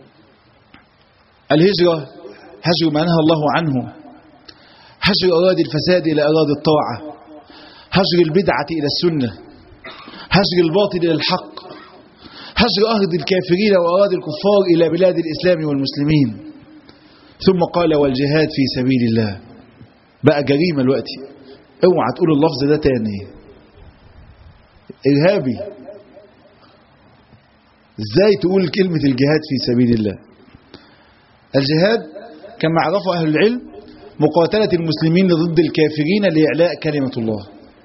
الهجرة هجر ما نهى الله عنه، هجر أراد الفساد إلى أراد الطاعة، هجر البدعة إلى السنة، هجر الباطل إلى الحق، هجر أرض الكافرين وأراد الكفار إلى بلاد الإسلام والمسلمين. ثم قال والجهاد في سبيل الله. بقى جريمة الوقت، اوعى تقول اللفظ ده تاني، إرهابي. ازاي تقول كلمة الجهاد في سبيل الله؟ الجهاد كما عرفه أهل العلم مقاتلة المسلمين ضد الكافرين لإعلاء كلمة الله.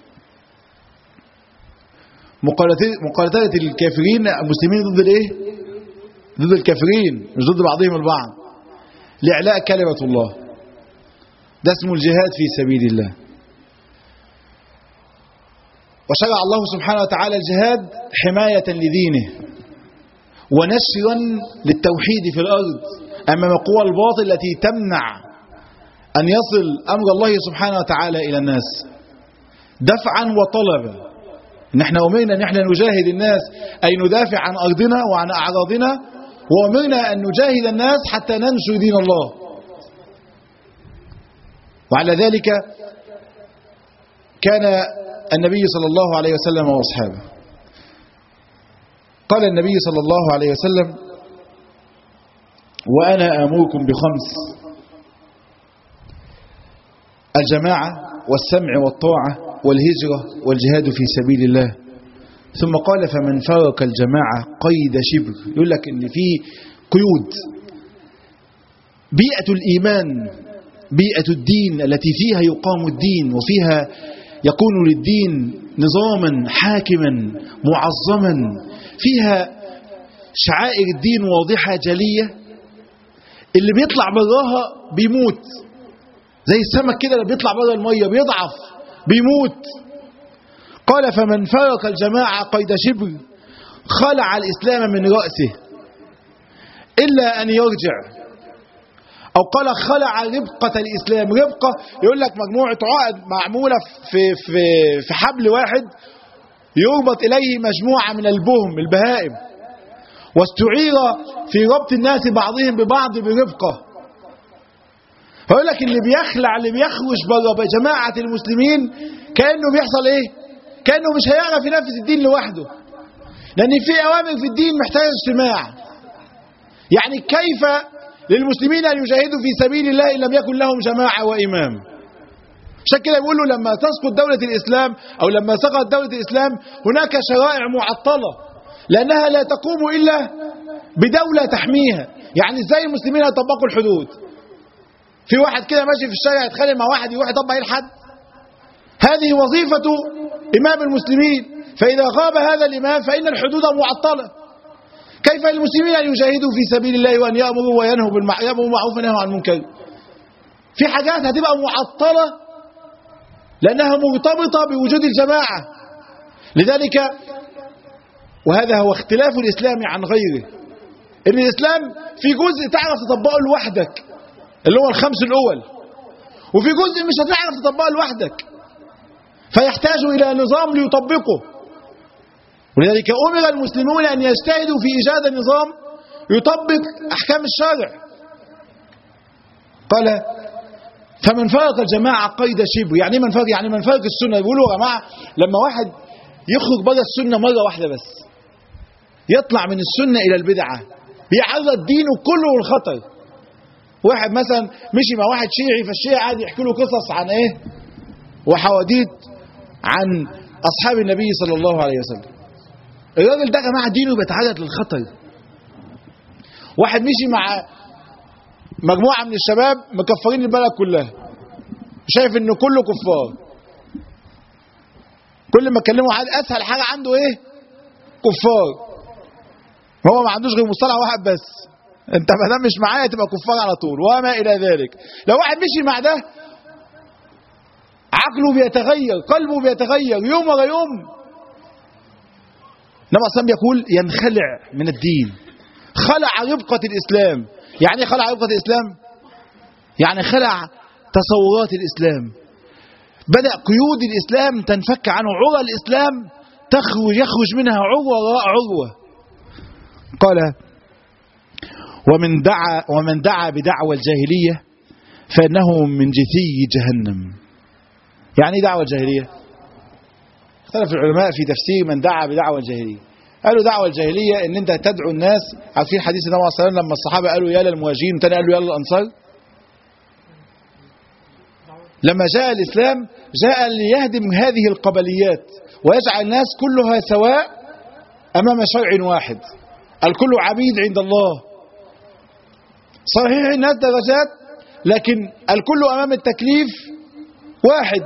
مقاتلة الكافرين المسلمين ضد الايه؟ ضد الكافرين، مش ضد بعضهم البعض، لإعلاء كلمة الله. ده اسمه الجهاد في سبيل الله. وشرع الله سبحانه وتعالى الجهاد حماية لدينه ونشرا للتوحيد في الأرض أمام قوى الباطل التي تمنع أن يصل أمر الله سبحانه وتعالى إلى الناس دفعا وطلبا. نحن أمرنا أن نحن نجاهد الناس أي ندافع عن أرضنا وعن أعراضنا، وأمرنا أن نجاهد الناس حتى ننشر دين الله. وعلى ذلك كان النبي صلى الله عليه وسلم وأصحابه. قال النبي صلى الله عليه وسلم: وأنا آمركم بخمس: الجماعة والسمع والطاعة والهجرة والجهاد في سبيل الله. ثم قال: فمن فارق الجماعة قيد شبر. يقول لك إن في قيود. بيئة الإيمان، بيئة الدين التي فيها يقام الدين وفيها يكون للدين نظاما حاكما معظما، فيها شعائر الدين واضحة جلية، اللي بيطلع براها بيموت زي السمك كده، اللي بيطلع برا المية بيضعف بيموت. قال: فمن فارق الجماعة قيد شبر خلع الإسلام من رأسه إلا أن يرجع. أو قال: خلع ربقة الإسلام. ربقة يقول لك مجموعة عقد معمولة في, في, في حبل واحد يربط إليه مجموعة من البهم البهائم، واستعير في ربط الناس بعضهم ببعض بربقة. فيقول لك اللي بيخلع، اللي بيخرج بره جماعة المسلمين كأنه بيحصل إيه؟ كأنه مش هيعرف ينفذ الدين لوحده، لأن في أوامر في الدين محتاجة اجتماع. يعني كيف للمسلمين أن يجاهدوا في سبيل الله إن لم يكن لهم جماعة وإمام؟ عشان كده بيقولوا لما تسقط دولة الإسلام أو لما سقطت دولة الإسلام هناك شرائع معطلة، لأنها لا تقوم إلا بدولة تحميها. يعني إزاي المسلمين يطبقوا الحدود؟ في واحد كده ماشي في الشارع يتخانق مع واحد يروح يطبق ايه الحد؟ هذه وظيفة إمام المسلمين، فإذا غاب هذا الإمام فإن الحدود معطلة. كيف للمسلمين أن يجاهدوا في سبيل الله وأن يأمروا وينهوا بالمعروف وينهوا عن المنكر؟ في حاجات هتبقى معطلة لأنها مرتبطة بوجود الجماعة. لذلك وهذا هو اختلاف الإسلام عن غيره، إن الإسلام في جزء تعرف تطبقه لوحدك اللي هو الخمس الأول، وفي جزء مش هتعرف تطبقه لوحدك فيحتاج إلى نظام ليطبقه. ولذلك أمر المسلمون أن يجتهدوا في إيجاد نظام يطبق أحكام الشارع. قال: فمن فارق الجماعة قيد شبر. يعني من فارق؟ يعني من فارق السنة. يقولوا يا جماعة لما واحد يخرج بره السنة مرة واحدة بس، يطلع من السنة إلى البدعة، بيعرض دينه كله للخطر. واحد مثلا مشي مع واحد شيعي، فالشيعي قاعد يحكي له قصص عن ايه وحواديت عن اصحاب النبي صلى الله عليه وسلم. الراجل ده يا جماعه دينه بيتعرض للخطر. واحد مشي مع مجموعه من الشباب مكفرين البلد كلها، شايف ان كله كفار، كل ما كلمه عاد اسهل حاجه عنده ايه؟ كفار. هو ما عندوش غير مصطلح واحد بس: انت ما دام مش معايا تبقى كفار على طول، وما الى ذلك. لو واحد مشي مع ده عقله بيتغير، قلبه بيتغير يوم ورا يوم. النبي صلى الله عليه وسلم يقول: ينخلع من الدين. خلع ربقة الإسلام. يعني ايه خلع ربقة الإسلام؟ يعني خلع تصورات الإسلام، بدأ قيود الإسلام تنفك عنه، عروة الإسلام تخرج يخرج منها عروة وراء عروة. قال: ومن دعا ومن دعا بدعوى الجاهلية فإنه من جثي جهنم. يعني دعوة الجاهلية؟ اختلف العلماء في تفسير من دعا بدعوى الجاهلية. قالوا دعوة الجاهلية ان انت تدعو الناس. عارفين حديث النبي صلى الله عليه وسلم لما الصحابة قالوا يا للمهاجرين والثاني قالوا يا للأنصار؟ لما جاء الإسلام جاء ليهدم هذه القبليات ويجعل الناس كلها سواء أمام شرع واحد، الكل عبيد عند الله. صحيح الناس درجات، لكن الكل أمام التكليف واحد.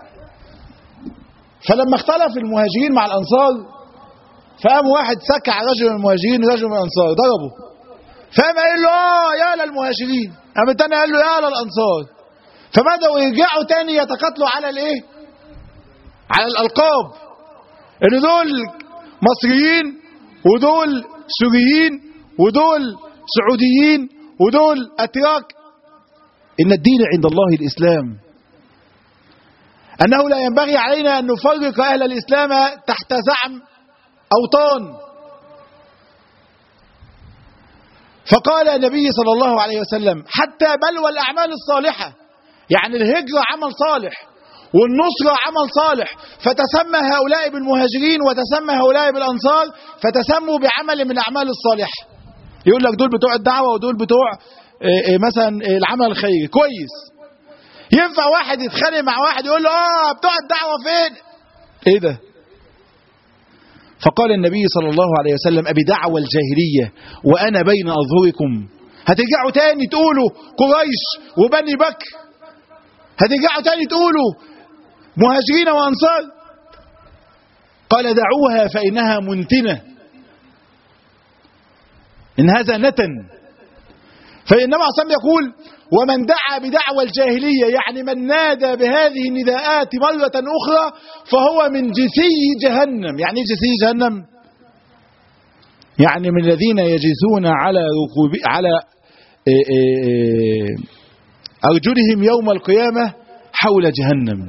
فلما اختلف المهاجرين مع الأنصار فقام واحد سكع رجل من المهاجرين رجل من الأنصار ضربه، فقام قال له اه يا للمهاجرين، قام التاني قال له يا للأنصار. فبدأوا يرجعوا تاني يتقاتلوا على الايه؟ على الألقاب. ان دول مصريين ودول سوريين ودول سعوديين ودول اتراك. ان الدين عند الله الاسلام، انه لا ينبغي علينا ان نفرق اهل الاسلام تحت زعم اوطان. فقال النبي صلى الله عليه وسلم حتى بل والاعمال الصالحه، يعني الهجره عمل صالح والنصرة عمل صالح، فتسمى هؤلاء بالمهاجرين وتسمى هؤلاء بالأنصار، فتسموا بعمل من أعمال الصالحة. يقول لك دول بتوع الدعوة ودول بتوع مثلا العمل الخيري. كويس. ينفع واحد يتخانق مع واحد يقول له اه بتوع الدعوة فين؟ ايه ده؟ فقال النبي صلى الله عليه وسلم أبي دعوة الجاهلية وأنا بين أظهركم، هترجعوا تاني تقولوا قريش وبني بكر؟ هترجعوا تاني تقولوا مهاجرين وأنصار؟ قال دعوها فإنها منتنة، إن هذا نتن. فالنبي عليه الصلاة والسلام يقول ومن دعا بدعوى الجاهلية، يعني من نادى بهذه النداءات مرة أخرى، فهو من جثي جهنم. يعني جثي جهنم يعني من الذين يجثون على ركوب على أرجلهم يوم القيامة حول جهنم.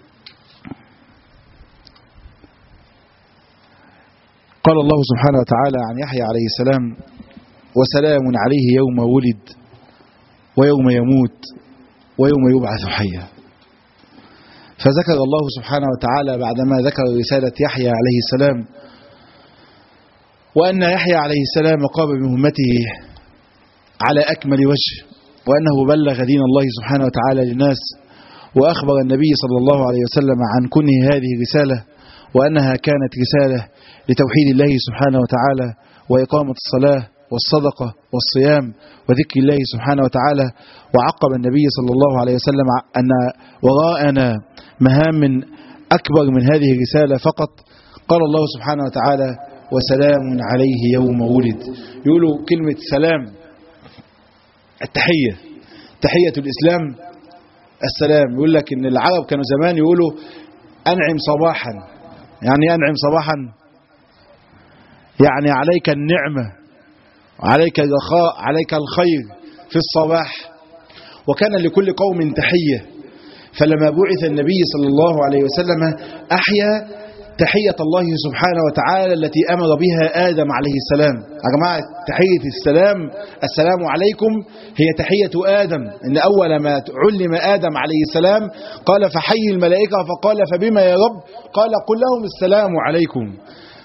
قال الله سبحانه وتعالى عن يحيى عليه السلام وسلام عليه يوم ولد ويوم يموت ويوم يبعث حيا. فذكر الله سبحانه وتعالى بعدما ذكر رسالة يحيى عليه السلام وأن يحيى عليه السلام قام بمهمته على أكمل وجه، وأنه بلغ دين الله سبحانه وتعالى للناس، وأخبر النبي صلى الله عليه وسلم عن كنه هذه الرسالة، وأنها كانت رسالة لتوحيد الله سبحانه وتعالى وإقامة الصلاة والصدقة والصيام وذكر الله سبحانه وتعالى. وعقب النبي صلى الله عليه وسلم أن وراءنا مهام أكبر من هذه الرسالة فقط. قال الله سبحانه وتعالى وسلام عليه يوم ولد. يقولوا كلمة سلام التحية، تحية الإسلام السلام. يقول لك إن العرب كانوا زمان يقولوا أنعم صباحا. يعني أنعم صباحا يعني عليك النعمة، عليك الرخاء، عليك الخير في الصباح. وكان لكل قوم تحية، فلما بعث النبي صلى الله عليه وسلم أحيا تحية الله سبحانه وتعالى التي أمر بها آدم عليه السلام. يا جماعة تحية السلام السلام عليكم هي تحية آدم، إن أول ما علم آدم عليه السلام قال فحي الملائكة، فقال فبما يا رب؟ قال قل لهم السلام عليكم.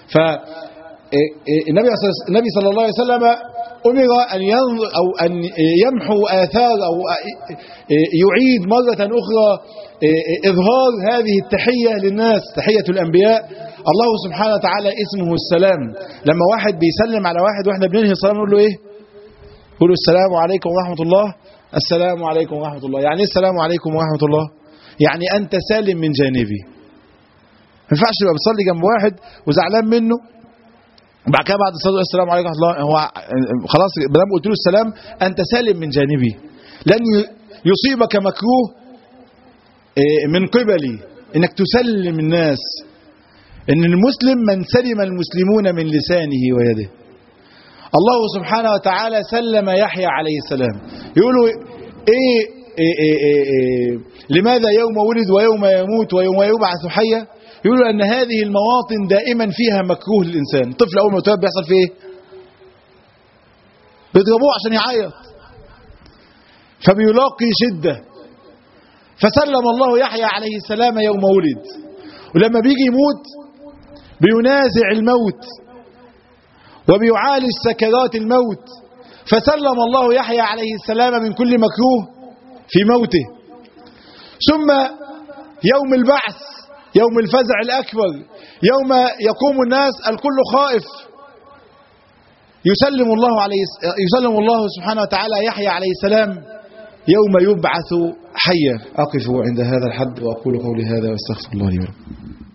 فالنبي صلى الله عليه وسلم أمر أن أو أن يمحو آثار أو يعيد مرة أخرى إظهار هذه التحية للناس، تحية الأنبياء. الله سبحانه وتعالى اسمه السلام. لما واحد بيسلم على واحد واحنا بننهي الصلاة نقول له إيه؟ نقول له السلام عليكم ورحمة الله. السلام عليكم ورحمة الله. يعني إيه السلام عليكم ورحمة الله؟ يعني أنت سالم من جانبي. ما ينفعش تبقى بتصلي جنب واحد وزعلان منه وبعد كده بعد الصلاه السلام عليكم ورحمه الله، هو خلاص ما دام قلت له السلام انت سالم من جانبي، لن يصيبك مكروه من قبلي انك تسلم الناس. ان المسلم من سلم المسلمون من لسانه ويده. الله سبحانه وتعالى سلم يحيى عليه السلام. يقولوا ايه, إيه, إيه, إيه, إيه لماذا يوم ولد ويوم يموت ويوم يبعث حيا؟ يقولوا أن هذه المواطن دائما فيها مكروه للإنسان. الطفل أول ما يتولد بيحصل فيه إيه؟ بيضربوه عشان يعيط، فبيلاقي شدة. فسلم الله يحيى عليه السلام يوم ولد، ولما بيجي يموت بينازع الموت وبيعالج سكرات الموت. فسلم الله يحيى عليه السلام من كل مكروه في موته. ثم يوم البعث، يوم الفزع الأكبر، يوم يقوم الناس الكل خائف، يسلم الله عليه يسلم الله سبحانه وتعالى يحيى عليه السلام يوم يبعث حيا. أقف عند هذا الحد وأقول قولي هذا واستغفر الله لي ولكم.